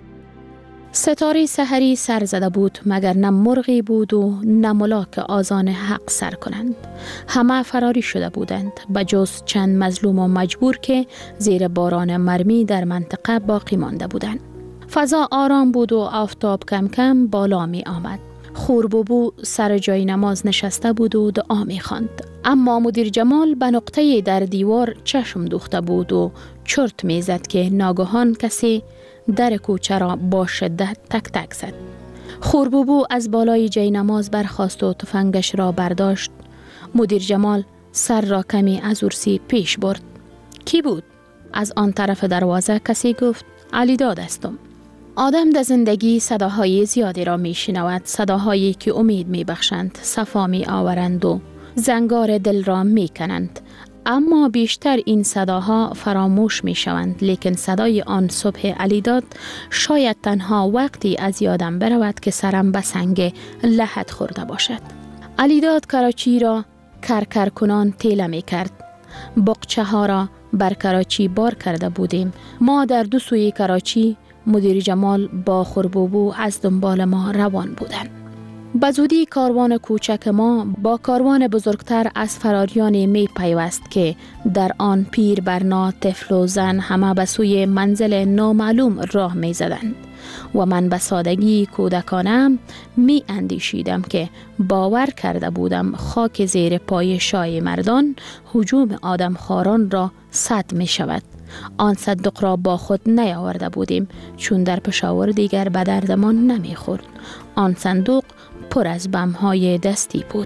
ستاره سحری سر زده بود، مگر نه مرغی بود و نه ملاک آذان حق سر کنند. همه فراری شده بودند بجز چند مظلوم و مجبور که زیر باران مرمی در منطقه باقی مانده بودند. فضا آرام بود و آفتاب کم کم بالا می آمد. خوربوبو سر جای نماز نشسته بود و دعا می خواند. اما مدیر جمال به نقطه در دیوار چشم دوخته بود و چرت می زد که ناگهان کسی در کوچه را با شدت تک تک زد. خوربوبو از بالای جای نماز برخاست و تفنگش را برداشت. مدیر جمال سر را کمی از ارسی پیش برد. کی بود؟ از آن طرف دروازه کسی گفت: علی داد استم. آدم در زندگی صداهای زیادی را می شنود، صداهایی که امید می بخشند، صفا می آورند و زنگار دل را می کنند. اما بیشتر این صداها فراموش می شوند، لیکن صدای آن صبح علیداد شاید تنها وقتی از یادم برود که سرم به سنگ لحد خورده باشد. علیداد کراچی را کرکر کنان تیله می کرد. بقچه ها را بر کراچی بار کرده بودیم. ما در دو سوی کراچی، مدیر جمال با خوربوبو از دنبال ما روان بودند. بزودی کاروان کوچک ما با کاروان بزرگتر از فراریان می پیوست که در آن پیر برنا، طفل و زن همه به سوی منزل نامعلوم راه می زدند و من به سادگی کودکانم می اندیشیدم که باور کرده بودم خاک زیر پای شاه مردان هجوم آدم خاران را سد می شود. آن صندوق را با خود نیاورده بودیم چون در پشاور دیگر به دردمان نمی خورد. آن صندوق پر از بم‌های دستی بود.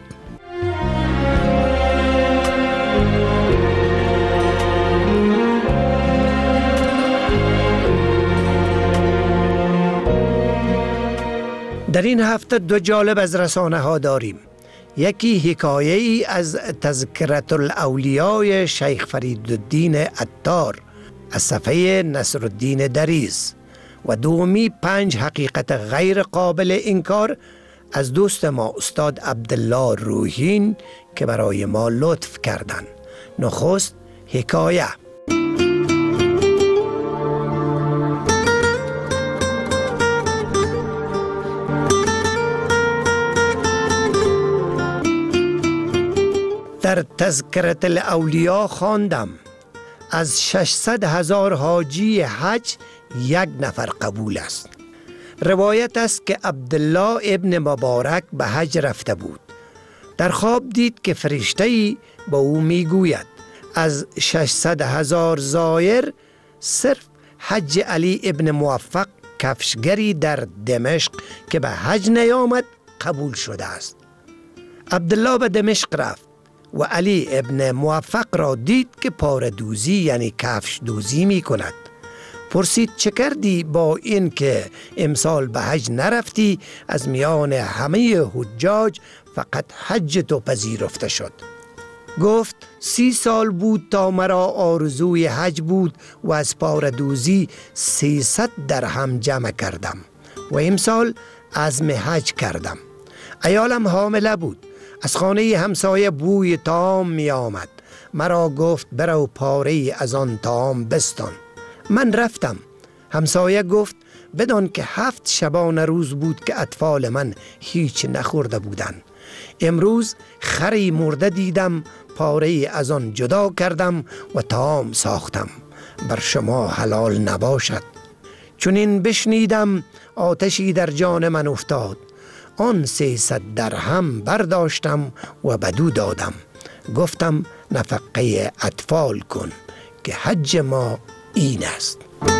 در این هفته دو جالب از رسانه ها داریم. یکی حکایه ای از تذکرة الاولیاء شیخ فریدالدین عطار از صفحه نصرالدین دریز و دومی 5 حقیقت غیر قابل انکار از دوست ما استاد عبدالله روحین که برای ما لطف کردند. نخست حکایه. در تذکرة الاولیاء خواندم از 600,000 حاجی حج 1 نفر قبول است. روایت است که عبدالله ابن مبارک به حج رفته بود. در خواب دید که فرشته‌ای با او میگوید از 600,000 زائر صرف حج علی ابن موفق کفشگری در دمشق که به حج نیامد قبول شده است. عبدالله به دمشق رفت و علی ابن موفق را دید که پاره دوزی یعنی کفش دوزی می کند. پرسید چه کردی با این که امسال به حج نرفتی؟ از میان همه حجاج فقط حج تو پذیرفته شد. گفت 30 سال بود تا مرا آرزوی حج بود و از پاردوزی 300 درهم جمع کردم و امسال عزم حج کردم. عیالم حامله بود. از خانه همسایه بوی طعام می آمد. مرا گفت برو پاره از آن طعام بستان. من رفتم. همسایه گفت بدان که 7 شبانه روز بود که اطفال من هیچ نخورده بودند. امروز خری مرده دیدم، پاره از آن جدا کردم و طعام ساختم. بر شما حلال نباشد. چون این بشنیدم آتشی در جان من افتاد. آن 300 درهم برداشتم و بدو دادم. گفتم نفقه اطفال کن که حج ما این است.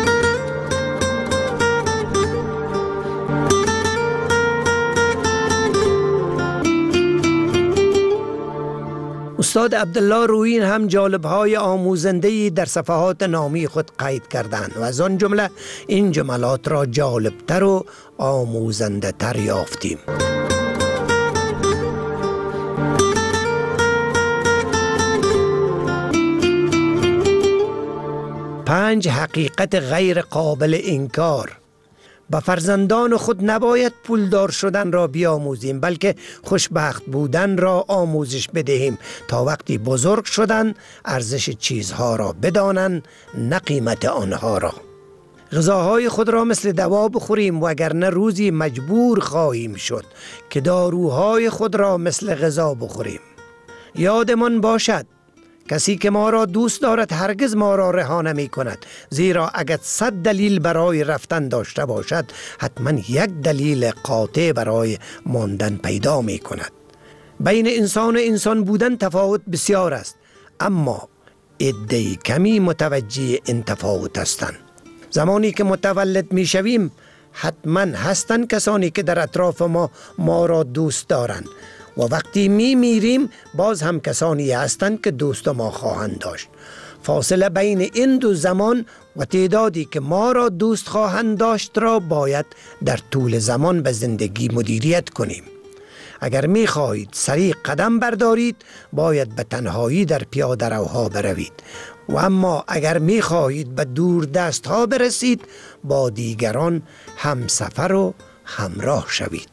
استاد عبدالله رویین هم جالب‌های آموزنده‌ای در صفحات نامی خود قید کردند و از آن جمله این جملات را جالبتر و آموزنده تر یافتیم. پنج حقیقت غیر قابل انکار. با فرزندان خود نباید پولدار شدن را بیاموزیم، بلکه خوشبخت بودن را آموزش بدهیم تا وقتی بزرگ شدن ارزش چیزها را بدانند، نه قیمت آنها را. غذاهای خود را مثل دوا بخوریم و اگرنه روزی مجبور خواهیم شد که داروهای خود را مثل غذا بخوریم. یادمان باشد کسی که ما را دوست دارد هرگز ما را رها نمی کند، زیرا اگر 100 دلیل برای رفتن داشته باشد حتما 1 دلیل قاطع برای ماندن پیدا می کند. بین انسان و انسان بودن تفاوت بسیار است، اما عده کمی متوجه این تفاوت هستند. زمانی که متولد می شویم حتما هستند کسانی که در اطراف ما را دوست دارند و وقتی می میریم باز هم کسانی هستند که دوست ما خواهند داشت. فاصله بین این دو زمان و تعدادی که ما را دوست خواهند داشت را باید در طول زمان به زندگی مدیریت کنیم. اگر می خواهید سریع قدم بردارید باید به تنهایی در پیاده روها بروید و اما اگر می خواهید به دور دست ها برسید با دیگران همسفر و همراه شوید.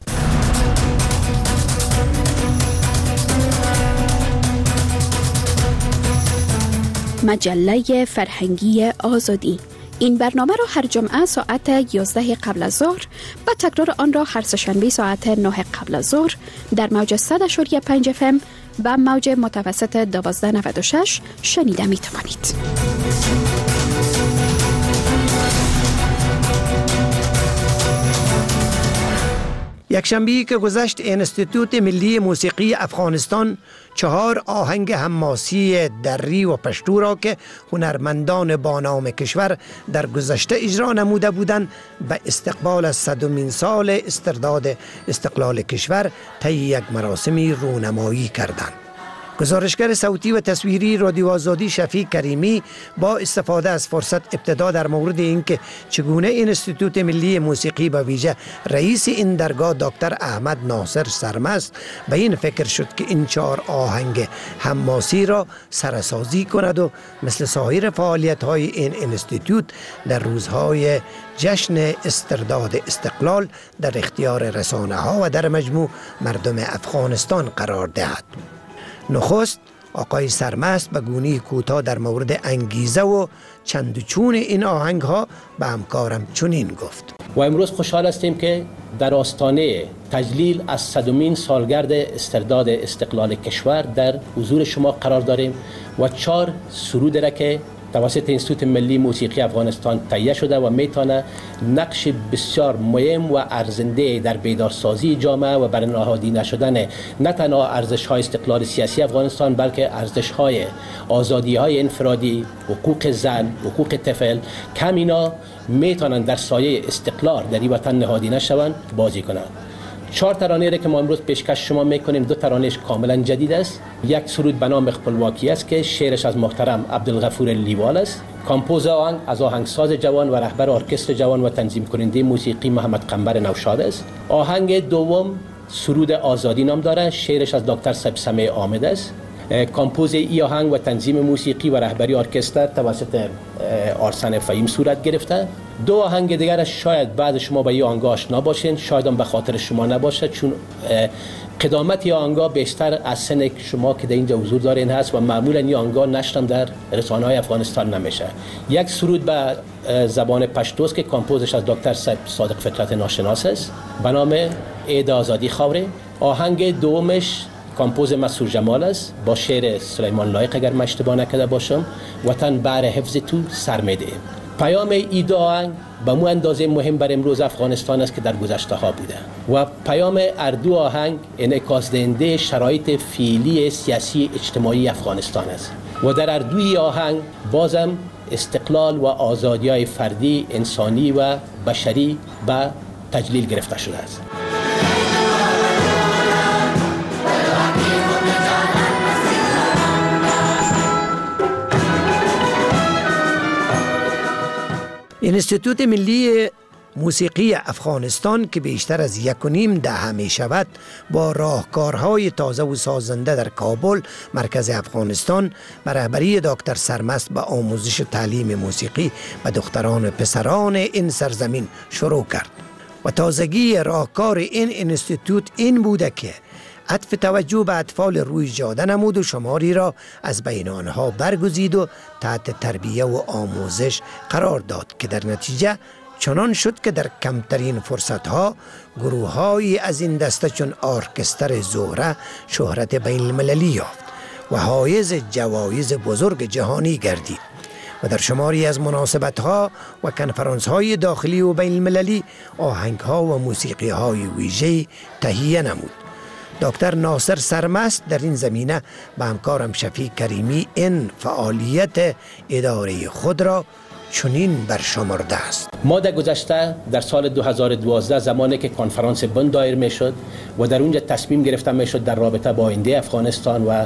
مجله فرهنگی آزادی. این برنامه را هر جمعه ساعت 11 قبل از ظهر و تکرار آن را هر سه‌شنبه ساعت 9 قبل از ظهر در موج 100.5 FM و موج متوسط 1296 شنیده می توانید. یکشنبه‌ای که گذشت انستیتوت ملی موسیقی افغانستان 4 آهنگ حماسی دری و پشتو را که هنرمندان بانام کشور در گذشته اجرا نموده بودند به استقبال از 100مین سال استرداد استقلال کشور طی یک مراسمی رونمایی کردند. گزارشگر صوتی و تصویری رادیو آزادی شفیق کریمی با استفاده از فرصت ابتدا در مورد اینکه چگونه انستیتوت ملی موسیقی به ویژه رئیس این درگاه دکتر احمد ناصر سرمست به این فکر شد که این 4 آهنگ حماسی را سرسازی کند و مثل سایر فعالیت‌های این انستیتوت در روزهای جشن استرداد استقلال در اختیار رسانه‌ها و در مجموع مردم افغانستان قرار دهد. نخست آقای سرمست به گونه کوتاه در مورد انگیزه و چند و چون این آهنگ ها به همکارم چنین گفت. و امروز خوشحال هستیم که در آستانه تجلیل از 100مین سالگرد استرداد استقلال کشور در حضور شما قرار داریم و 4 سرود را که توسط انستیتوت ملی موسیقی افغانستان تهیه شده و میتونه نقش بسیار مهم و ارزنده در بیدارسازی جامعه و برنهادی نشدن نه تنها ارزش‌های استقلال سیاسی افغانستان بلکه ارزش‌های آزادی‌های انفرادی، حقوق زن، حقوق طفل کم اینا میتونن در سایه استقلال در این وطن نهادی نشوند بازی کنند. 4 ترانه را که ما امروز پیشکش شما میکنیم 2 ترانهش کاملا جدید است. یک سرود به نام خپلواکی است که شعرش از محترم عبدالغفور لیوال است کامپوز آهنگ از آهنگساز جوان و رهبر ارکستر جوان و تنظیم کننده موسیقی محمد قنبر نوشاد است. آهنگ دوم سرود آزادی نام دارد، شعرش از دکتر سبسمه آمد است. کامپوز ای آهنگ و تنظیم موسیقی و رهبری ارکستر توسط آرسن فهیم صورت گرفته. دو آهنگ دیگر شاید بعد شما به این آهنگ آشنا باشین، شاید هم به خاطر شما نباشه، چون قدامت این آهنگ بیشتر از سن شما که در اینجا حضور دارین هست و معمولا این آهنگ نشر در رسانه‌های افغانستان نمیشه. یک سرود به زبان پشتو است که کامپوزش از دکتر صادق فطرت ناشناس است به نام عید آزادی خوره. آهنگ دومش کامپوز مسعود جمال است با شعر سلیمان لایق اگر من اشتباه نکرده باشم، وطن بر حفظ تو سر میده. پیام ای دو آهنگ به مو اندازه مهم بر امروز افغانستان است که در گذشته ها بوده و پیام اردو آهنگ انعکاس دهنده شرایط فعلی سیاسی اجتماعی افغانستان است و در اردوی آهنگ بازم استقلال و آزادی‌های فردی، انسانی و بشری به تجلیل گرفته شده است. انستیتوت ملی موسیقی افغانستان که بیشتر از 1.5 دهه می شود با راهکارهای تازه و سازنده در کابل مرکز افغانستان به رهبری دکتر سرمست به آموزش و تعلیم موسیقی به دختران و پسران این سرزمین شروع کرد و تازگی راهکار این انستیتوت این بوده که عطف توجه به اطفال روی جاده نمود و شماری را از بین آنها برگزید و تحت تربیه و آموزش قرار داد که در نتیجه چنان شد که در کمترین فرصتها گروه‌هایی از این دسته چون ارکستر زهره شهرت بین المللی یافت و حایز جوایز بزرگ جهانی گردید و در شماری از مناسبت‌ها و کنفرانس‌های داخلی و بین المللی آهنگ‌ها و موسیقی‌های ویژه‌ای تهیه نمود. دکتر ناصر سرمست در این زمینه با همکارم شفیق کریمی این فعالیت اداره خود را چنین برشمرده است. ما در گذشته در سال 2012 زمانی که کنفرانس بن دایر می شد و در اونجا تصمیم گرفته می شد در رابطه با آینده افغانستان و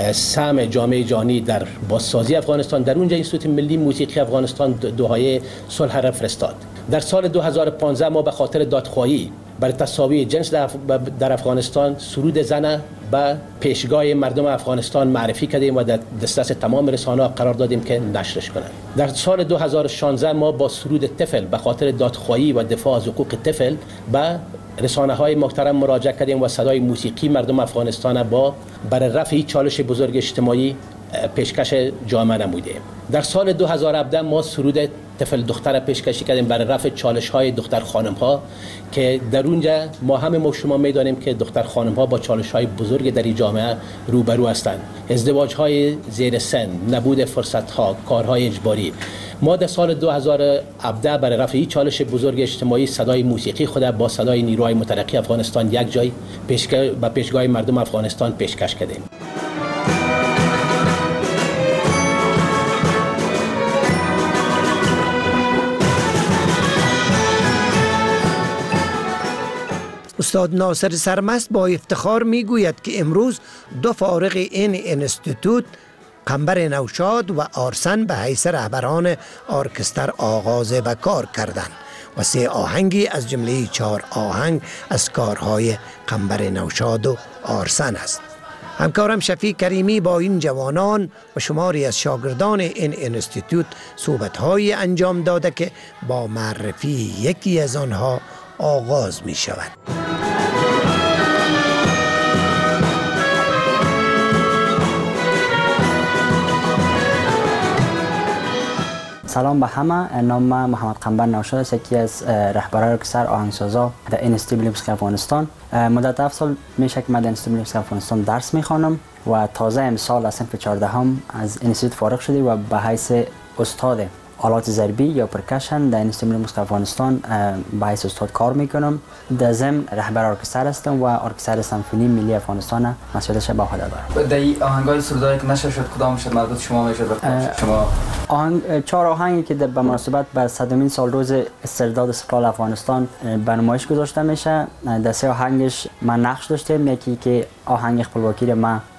سهم جامعه جهانی در بازسازی افغانستان، در اونجا انستیتوت ملی موسیقی افغانستان دعای صلح را فرستاد. در سال 2015 ما به خاطر دادخواهی برای تساوی جنس در افغانستان سرود زنه به پیشگاه مردم افغانستان معرفی کردیم و در دسترس تمام رسانه‌ها قرار دادیم که نشرش کنند. در سال 2016 ما با سرود طفل به خاطر دادخواهی و دفاع از حقوق طفل به رسانه‌های محترم مراجعه کردیم و صدای موسیقی مردم افغانستان با برای رفع چالش بزرگ اجتماعی پیشکش جامعه نمودیم. در سال 2017 ما سرود طفل دختر پیشکشی کردیم برای رفع چالش‌های دختر خانم‌ها که در اونجا ما شما می‌دانیم که دختر خانم‌ها با چالش‌های بزرگ در این جامعه روبرو هستند. ازدواج‌های زیر سن، نبود فرصت‌ها، کارهای اجباری. ما در سال 2017 برای رفع چالش بزرگ اجتماعی صدای موسیقی خود با صدای نیروهای مترقی افغانستان یک جای به پیشگاه مردم افغانستان پیشکش کردیم. استاد ناصر سرمست با افتخار میگوید که امروز دو فارغ این انستیتوت قنبر نوشاد و آرسن به حیث رهبران ارکستر آغاز به کار کردند و 3 آهنگی از جمله 4 آهنگ از کارهای قنبر نوشاد و آرسن است. همکارم شفیق کریمی با این جوانان و شماری از شاگردان این انستیتوت صحبت‌های انجام داده که با معرفی یکی از آنها آغاز می شود. سلام به همه، نام من محمد قنبر نوشاد است، یکی از رهبران ارکستر آهنگسازا در انستیتوت ملی موسیقی افغانستان. مدت 7 سال میشه که من در انستیتوت ملی موسیقی افغانستان درس میخوانم و تازه امسال از صنف 14 از انستیتوت فارغ شدم و به حیث استاد آلات ضربی یا پرکشن در انستیتوت ملی موسیقی افغانستان به حیث استاد کار میکنم. در ضمن رهبر ارکستر هستم و ارکستر سمفونی ملی افغانستان مسئولیتش به عهده دارم. در آهنگای سرودایی که نشر شد کدام شد مربوط شما میشد؟ شما 4 آهنگی که به مناسبت به 100مین سال روز استرداد استقلال افغانستان به نمایش گذاشته میشه. در 3 آهنگش من نقش داشتم. یکی که آهنگ خپلواکی را من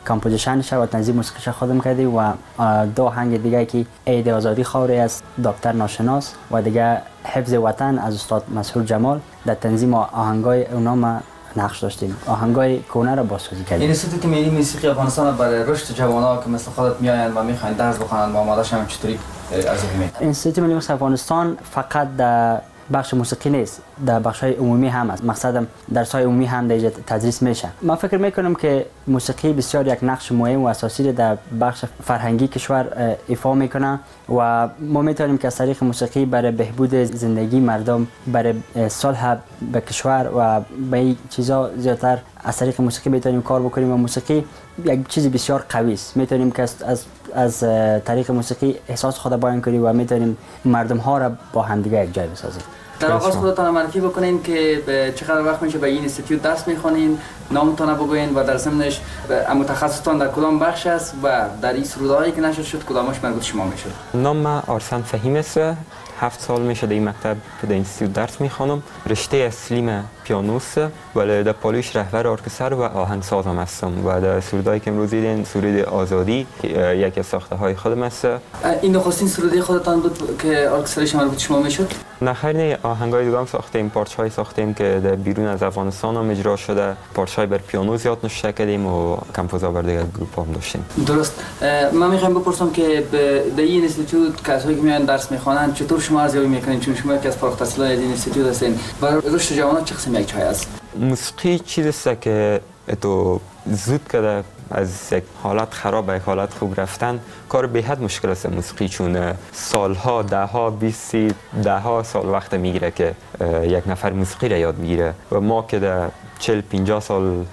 کامپوزیشنش و تنظیم موسیقیش خودم کردیم و دو آهنگ دیگه که عید آزادی خاوری است دکتر ناشناس و دیگه حفظ وطن از استاد مسعود جمال در تنظیم آهنگای اونا ما نقش داشتیم. آهنگای کونه را بازسازی کردیم. اینستیتوت ملی موسیقی افغانستان برای رشد جوانان که مثل خودت میآیند و میخواین درس بخونند و آماده‌شون هم چطوری ارزیابی می‌کنید؟ اینستیتوت ملی موسیقی افغانستان فقط در بخش موسیقی نیست، در بخش‌های عمومی هم است. مقصدم درس‌های عمومی هم در تدریس میشه. من فکر میکنم که موسیقی بسیار یک نقش مهم و اساسی در بخش فرهنگی کشور ایفا میکنه و ما میتونیم که از طریق موسیقی برای بهبود زندگی مردم، برای صلح به کشور و به این چیزا زیادتر از طریق موسیقی میتونیم کار بکنیم و موسیقی یک چیز بسیار قوی است. میتونیم که از طریق موسیقی احساس خود بیان کنیم و میتونیم مردم ها را با هم دیگه یک جای بسازیم. در آغاز خودتان معرفی بکنین که به چقدر وقت میشه به این اینستیتوت درس میخونین، نامتان بگوین و در ضمنش متخصصتان در کدام بخش است و در این سرودهایی که نشر شد کدامش مربوط شما میشه؟ نام من آرسن فهیم است. 7 سال میشه در این مکتب در اینستیتوت درس میخوانم. رشته اصلیم پیانوست ولی در پالوش رهبر ارکستر و آهنگسازم هستم و در سرودهایی که امروز دیدین سرود آزادی یکی از ساخته های خودم است. این نخستین سروده خودتان بود که ارکسترش مربوط شما میشد؟ نه خیر، نه، آهنگای دیگه هم ساختیم، پارچه‌های ساختیم که در بیرون از افغانستان هم اجرا شده، پارچه‌های بر پیانو زیاد نوشته کردیم و کمپوزا بر دیگر گروپ هم داشتیم. درست. من میخوام بپرسم که در این اینستیتوت کسایی که میان درس میخوانند چطور شما ارزیابی میکنین؟ چون شما یکی از فارغ التحصیلان این اینستیتوت هستین. برای رشد جوانان چه قسم یک چای است؟ موسیقی چیزی است که تو زود کده از یک حالت خراب به یک حالت خوب رفتن کار به حد مشکل است موسیقی، چون سالها، دهها، 20 دهها سال وقت میگیره که یک نفر موسیقی را یاد بگیره و ما که در 40-50 سال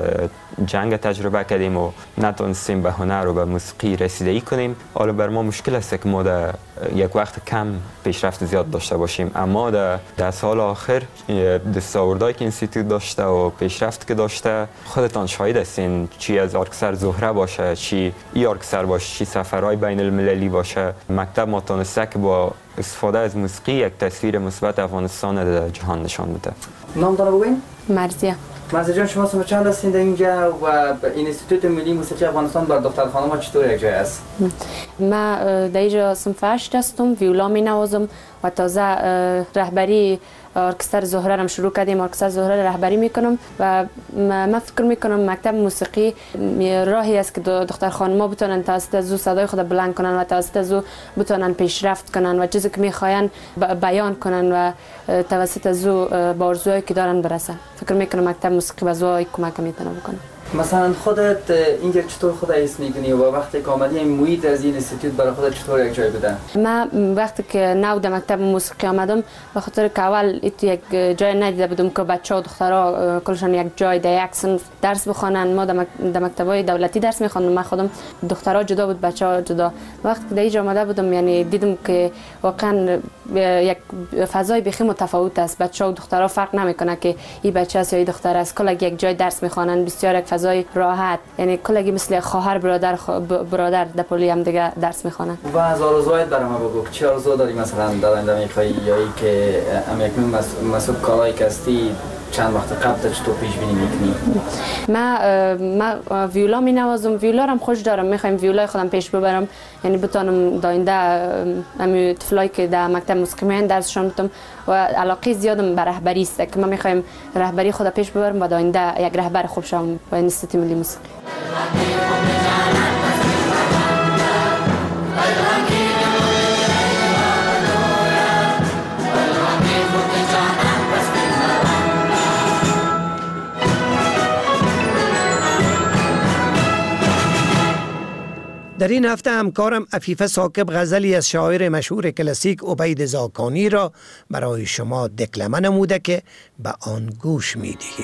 جنگ تجربه کردیم و نتونستیم به هنر و به موسیقی رسیدگی کنیم. حالا بر ما مشکل است که ما در یک وقت کم پیشرفت زیاد داشته باشیم، اما در سال آخر دستاوردهایی که اینستیتوت داشته و پیشرفت که داشته خودتان شاهد هستین، چی از ارکستر زهره باشه، چی ای ارکستر باشه، چی سفرهای بین المللی باشه. مکتب ما تونسته که با استفاده از موسیقی یک تصویر مثبت افغانستان در جهان نشان بده. نامتان بگوین؟ مرزیه. مرزیه جان، شما سال چند هستین در اینجا و اینستیتوت ملی موسیقی افغانستان بر دختر خانم چطور یک جای است؟ من در اینجا صنف 8 هستم، ویولا می نوازم و تازه رهبری ارکستر زهره را شروع کردیم. ارکستر زهره رهبری میکنم و من فکر میکنم مکتب موسیقی راهی است که دختر خانم‌ها بتونن توسط از صدای خود بلند کنن و توسط از بتونن پیشرفت کنن و چیزی که میخواین بیان کنن و توسط از با آرزوهایی که دارن برسن. فکر میکنم مکتب موسیقی به زوای کمک میتونه بکنه. مثلا خودت اینجا چطور خودت حس میکنی و وقتی که آمدی این محیط از این اینستیتوت برای خودت چطور یک جای بده؟ من وقتی که نو در مکتب موسیقی آمدم به خاطر که اول یک جای ندیده بودم که بچه و دخترها کلشان یک جای در یک صنف درس بخوانن. ما در مکتب‌های دولتی درس میخواندم، من خودم دخترها جدا بود بچه‌ها جدا. وقتی که در اینجا آمده بودم یعنی دیدم که واقعا یک فضای بخی متفاوت است. بچه‌ها و دخترها فرق نمیکنه که این بچه است یا این دختر است، کلا یک جای درس میخوانن، بسیار یک فضای راحت، یعنی کلگی مثل خواهر برادر در پلی هم دیگه درس میخوانن. و از آرزوهایت برای ما بگو، چه آرزو داری مثلا در آینده میخوای یا ای که اکنون مسئول کارهایی که هستی چند وقت قبل چطور پیش بینی میکنی؟ من ویولا می نوازم، ویولا هم خوش دارم، میخوایم ویولای خودم پیش ببرم، یعنی بتونم در آینده امی طفلایی که در مکتب موسیقی میان درسشون بدم و علاقه زیادم به رهبری است که ما میخوایم رهبری خود پیش ببرم و در آینده یک رهبر خوب شم با اینستیتوت ملی موسیقی. در این هفته همکارم عفیفه ثاقب غزلی از شاعر مشهور کلاسیک عبید زاکانی را برای شما دکلمه نموده که به آن گوش می دهیم.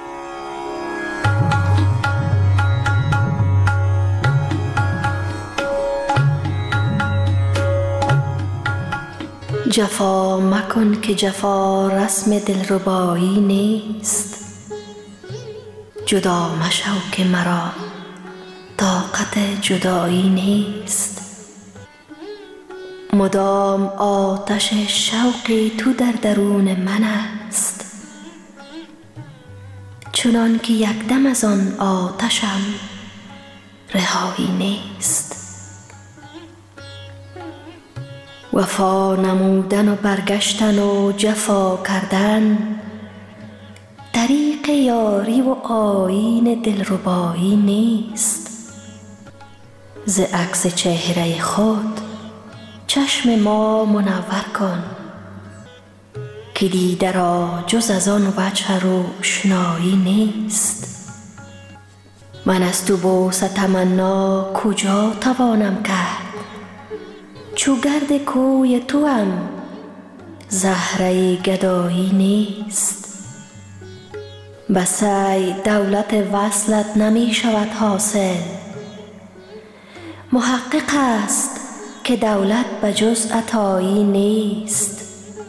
جفا مکن که جفا رسم دلربایی نیست، جدا مشو که مرا طاقت جدایی نیست. مدام آتش شوقی تو در درون من است، چنان که یک دم از آن آتشم رهایی نیست. وفا نمودن و برگشتن و جفا کردن طریق یاری و آیین دلربایی نیست. ز عکس چهره خود چشم ما منور کن که دیده را جز از آن وجه روشنایی نیست. من از تو بوسه تمنا کجا توانم کرد؟ چو گرد کوی تو هم زهره گدایی نیست. بسای دولت وصلت نمی شود حاصل، محقق است که دولت بجز عطایی نیست.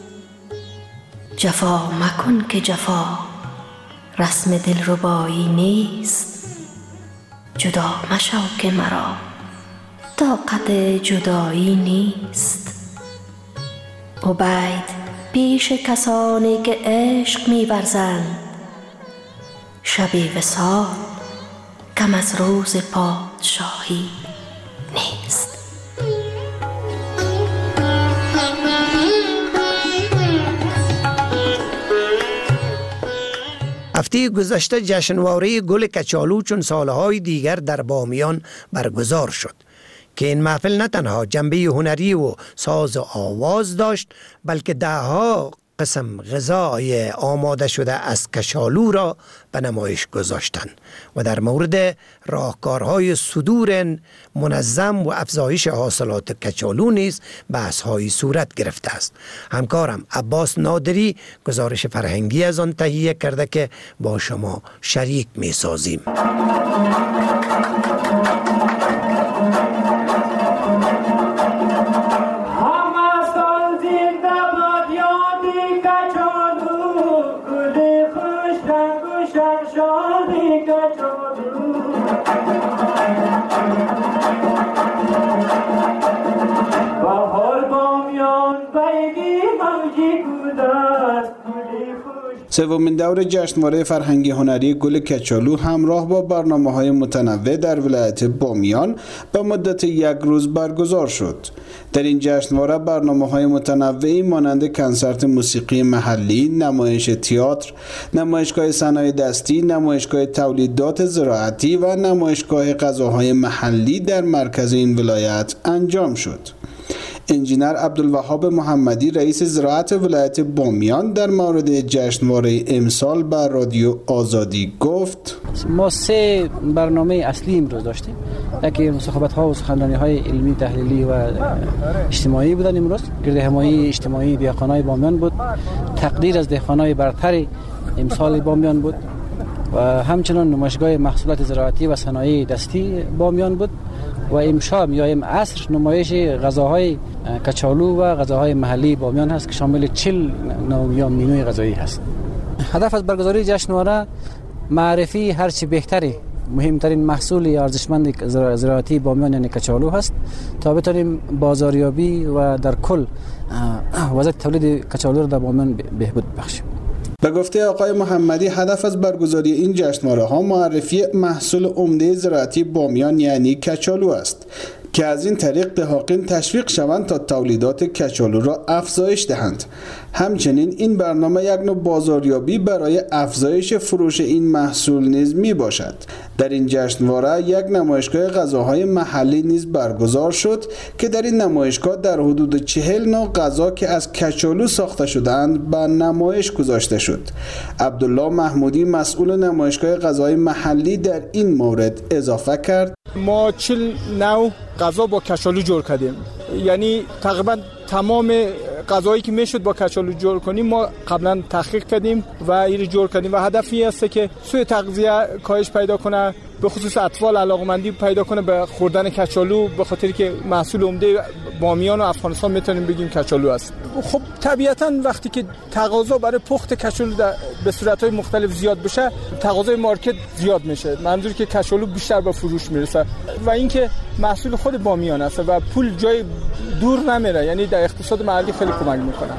جفا مکن که جفا رسم دلربایی نیست. جدا مشو که مرا طاقت جدایی نیست. عبید پیش کسانی که عشق می‌ورزند، شب وصال کم از روز پادشاهی نیست. هفته گذشته جشنواره گل کچالو چون سالهای دیگر در بامیان برگزار شد که این محفل نه تنها جنبه هنری و ساز و آواز داشت، بلکه دهها قسم غذای آماده شده از کچالو را به نمایش گذاشتند و در مورد راهکارهای صدور منظم و افزایش حاصلات کچالو نیز بحث‌هایی صورت گرفته است. همکارم عباس نادری گزارش فرهنگی از آن تهیه کرده که با شما شریک می‌سازیم. سومین دور جشنواره فرهنگی هنری گل کچالو همراه با برنامه‌های متنوع در ولایت بامیان به مدت یک روز برگزار شد. در این جشنواره برنامه‌های متنوعی مانند کنسرت موسیقی محلی، نمایش تئاتر، نمایشگاه صنایع دستی، نمایشگاه تولیدات زراعتی و نمایشگاه غذاهای محلی در مرکز این ولایت انجام شد. انجینر عبدالوهاب محمدی رئیس زراعت ولایت بامیان در مورد جشنواره امسال بر رادیو آزادی گفت: ما 3 برنامه اصلی امروز داشتیم. یکی مصاحبت‌ها و سخنرانی‌های علمی تحلیلی و اجتماعی بودن. امروز گرد همایی اجتماعی دهقانای بامیان بود، تقدیر از دهقانای برتر امسال بامیان بود و همچنین نمایشگاه محصولات زراعتی و صنایع دستی بامیان بود و امشب یا عصر نمایش غذاهای کچالو و غذاهای محلی بامیان هست که شامل 40 نوع یا مینوی غذایی هست. هدف از برگزاری جشنواره معرفی هرچی بهتری مهمترین محصول ارزشمند زراعتی بامیان یعنی کچالو هست تا بتونیم بازاریابی و در کل وضعیت تولید کچالو را در بامیان بهبود بخشیم. به گفته آقای محمدی هدف از برگزاری این جشنواره ها معرفی محصول عمده زراعتی بامیان یعنی کچالو است که از این طریق دهقان تشویق شوند تا تولیدات کچالو را افزایش دهند. همچنین این برنامه یک نوع بازاریابی برای افزایش فروش این محصول نیز می باشد. در این جشنواره یک نمایشگاه غذاهای محلی نیز برگزار شد که در این نمایشگاه در حدود 40 نوع غذا که از کچالو ساخته شدند به نمایش گذاشته شد. عبدالله محمودی مسئول نمایشگاه غذاهای محلی در این مورد اضافه کرد: ما 40 نوع غذا با کچالو جور کردیم، یعنی تقریبا تمام غذایی که میشد با کچالو جور کنیم ما قبلا تحقیق کردیم و این جور کردیم و هدف این است که سوء تغذیه کاهش پیدا کنه، به خصوص اطفال علاقمندی پیدا کنه به خوردن کچالو، به خاطری که محصول عمده بامیان و افغانستان میتونیم بگیم کچالو است. خب طبیعتا وقتی که تقاضا برای پخت کچالو به صورت‌های مختلف زیاد بشه، تقاضای مارکت زیاد میشه، منظور که کچالو بیشتر به فروش میرسه و اینکه محصول خود بامیان است و پول جای دور نمیره، یعنی در اقتصاد محلی خیلی کمک میکنه.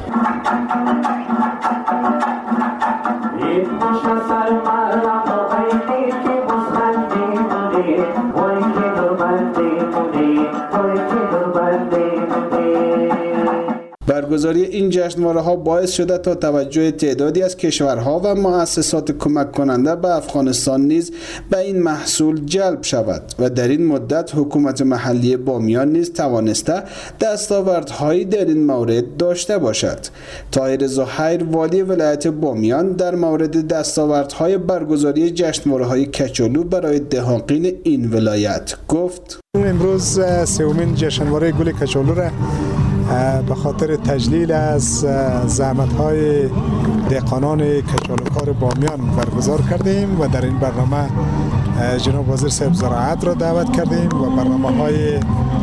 برگزاری این جشنواره‌ها باعث شده تا توجه تعدادی از کشورها و مؤسسات کمک کننده به افغانستان نیز به این محصول جلب شود و در این مدت حکومت محلی بامیان نیز توانسته دستاوردهایی در این مورد داشته باشد. طاهر زهیر والی ولایت بامیان در مورد دستاوردهای برگزاری جشنواره‌های کچالو برای دهاقین این ولایت گفت: امروز سومین جشنواره گل کچالو را به خاطر تجلیل از زحمت‌های دهقانان کچالوکار بامیان برگزار کردیم و در این برنامه جناب وزیر صاحب زراعت را دعوت کردیم و برنامه‌های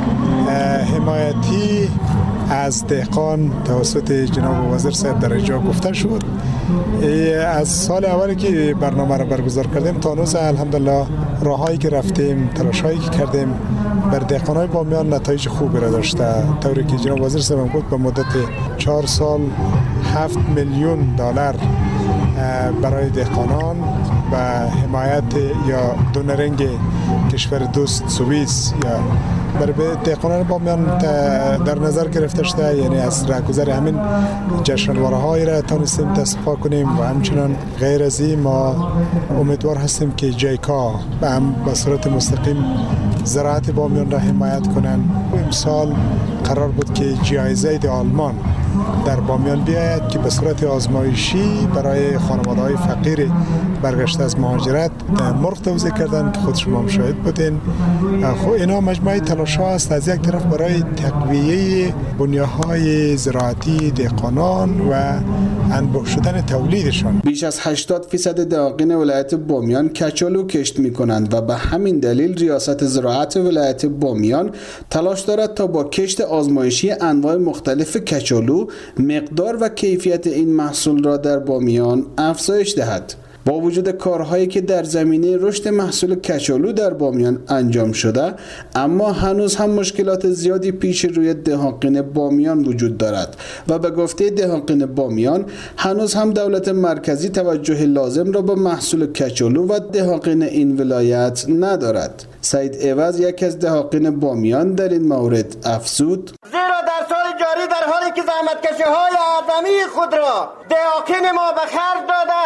حمایتی از دهقان توسط جناب وزیر صاحب در اینجا گفته شد. از سال اولی که برنامه را برگزار کردیم تا هنوز الحمدلله راهایی که رفتیم، تلاشایی که کردیم بر دهقانای بامیان نتایج خوبی را داشته. طوری که جناب وزیر صاحب گفت به مدت 4 سال 7 میلیون دلار برای دهقانان و حمایت یا دونرنگ کشور دوست سوئیس یا برای دهقانان بامیان در نظر گرفته شده. یعنی از راهگذر همین جشنواره‌های را تانستیم استفاده کنیم و همچنان غیر از این ما امیدوار هستیم که جایکا به صورت مستقیم زراعت بامیان را حمایت کنند. امسال قرار بود که جایزه آلمان در بامیان بیاید که به صورت آزمایشی برای خانواده‌های فقیر برگشته از مهاجرت مرغ توزیع کردن که خود شما هم شاهد بودین. خب اینا مجموعه تلاش‌ها است، از یک طرف برای تقویه بنیه‌های زراعتی دهقانان و انبوه شدن تولیدشان. بیش از 80% دهقان ولایت بامیان کچالو کشت می‌کنند و به همین دلیل ریاست زراعت ولایت بامیان تلاش دارد تا با کشت آزمایشی انواع مختلف کچالو مقدار و کیفیت این محصول را در بامیان افزایش دهد. با وجود کارهایی که در زمینه رشد محصول کچالو در بامیان انجام شده، اما هنوز هم مشکلات زیادی پیش روی دهقان بامیان وجود دارد و به گفته دهقان بامیان هنوز هم دولت مرکزی توجه لازم را به محصول کچالو و دهقان این ولایت ندارد. سعید عوض یکی از دهقان بامیان در این مورد افزود: زیرا در سال جاری در حالی که زحمتکشی‌های اعظمی خود را دهقان ما به خرج داده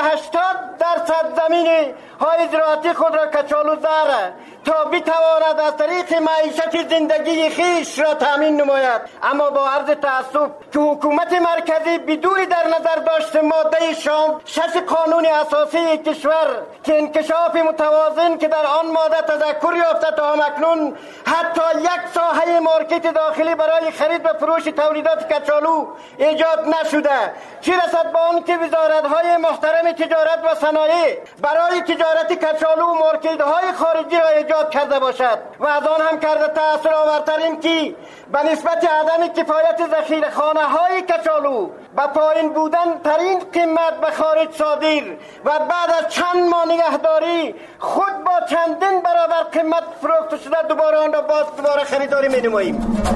80% زمین های زراعتی خود را کچالو زاره تا بتواند از طریق معیشت زندگی خیش را تامین نماید، اما با عرض تأسف که حکومت مرکزی بدون در نظر داشته ماده 6 قانون اساسی کشور که انکشاف متوازن که در آن ماده تذکر یافته تا اکنون حتی یک ساحه مارکت داخلی برای خرید و فروش تولیدات کچالو ایجاد نشده، چه رسد به آن که وزارت‌های محترم تجارت و صنایع برای تجارت کچالو مارکت‌های خارجی را ایجاد کرده باشد و از آن هم کرده تأثیر آورتر این که به نسبت عدم کفایت ذخیره‌خانه‌های کچالو و پایین بودن ترین قیمت به خارج صادر و بعد از چند ماه نگهداری خود با چندین برابر قیمت فروخته شده دوباره آن را دوباره خریداری می‌نماییم.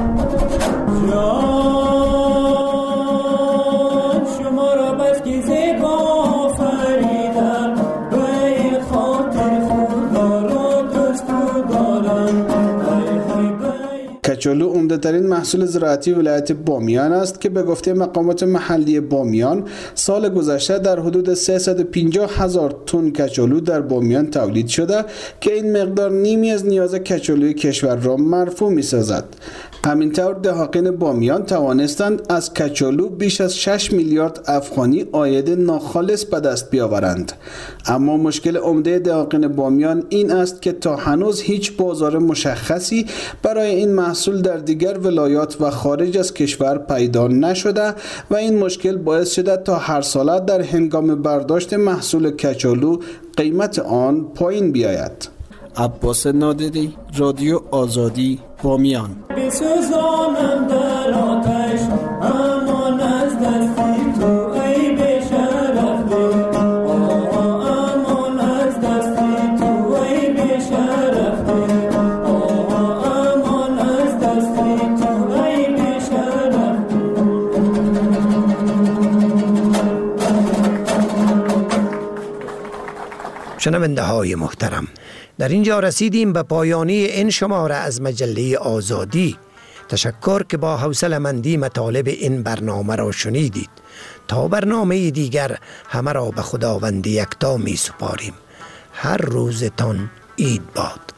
شما را بسکی زیبا فریدن باید خاطر خوددار و دوست دارن. کچالو عمده‌ترین محصول زراعتی ولایت بامیان است که به گفته مقامات محلی بامیان سال گذشته در حدود 350,000 تن کچالو در بامیان تولید شده که این مقدار نیمی از نیاز کچالوی کشور را مرفوع می‌سازد. همینطور دهقان بامیان توانستند از کچالو بیش از 6 میلیارد افغانی عاید ناخالص به دست بیاورند. اما مشکل عمده دهقان بامیان این است که تا هنوز هیچ بازار مشخصی برای این محصول در دیگر ولایات و خارج از کشور پیدا نشده و این مشکل باعث شده تا هر ساله در هنگام برداشت محصول کچالو قیمت آن پایین بیاید. عباس نادری، رادیو آزادی، بامیان. بسوزانم در آتش امان از دستی تو ای بشرف دل، امان از دستی تو ای بشرف دل، امان از دستی تو ای بشرف دل. شنونده های محترم، در اینجا رسیدیم به پایانی این شماره از مجله آزادی. تشکر که با حوصله‌مندی مطالب این برنامه را شنیدید. تا برنامه دیگر همه را به خداوند یکتا می سپاریم. هر روزتان عید باد.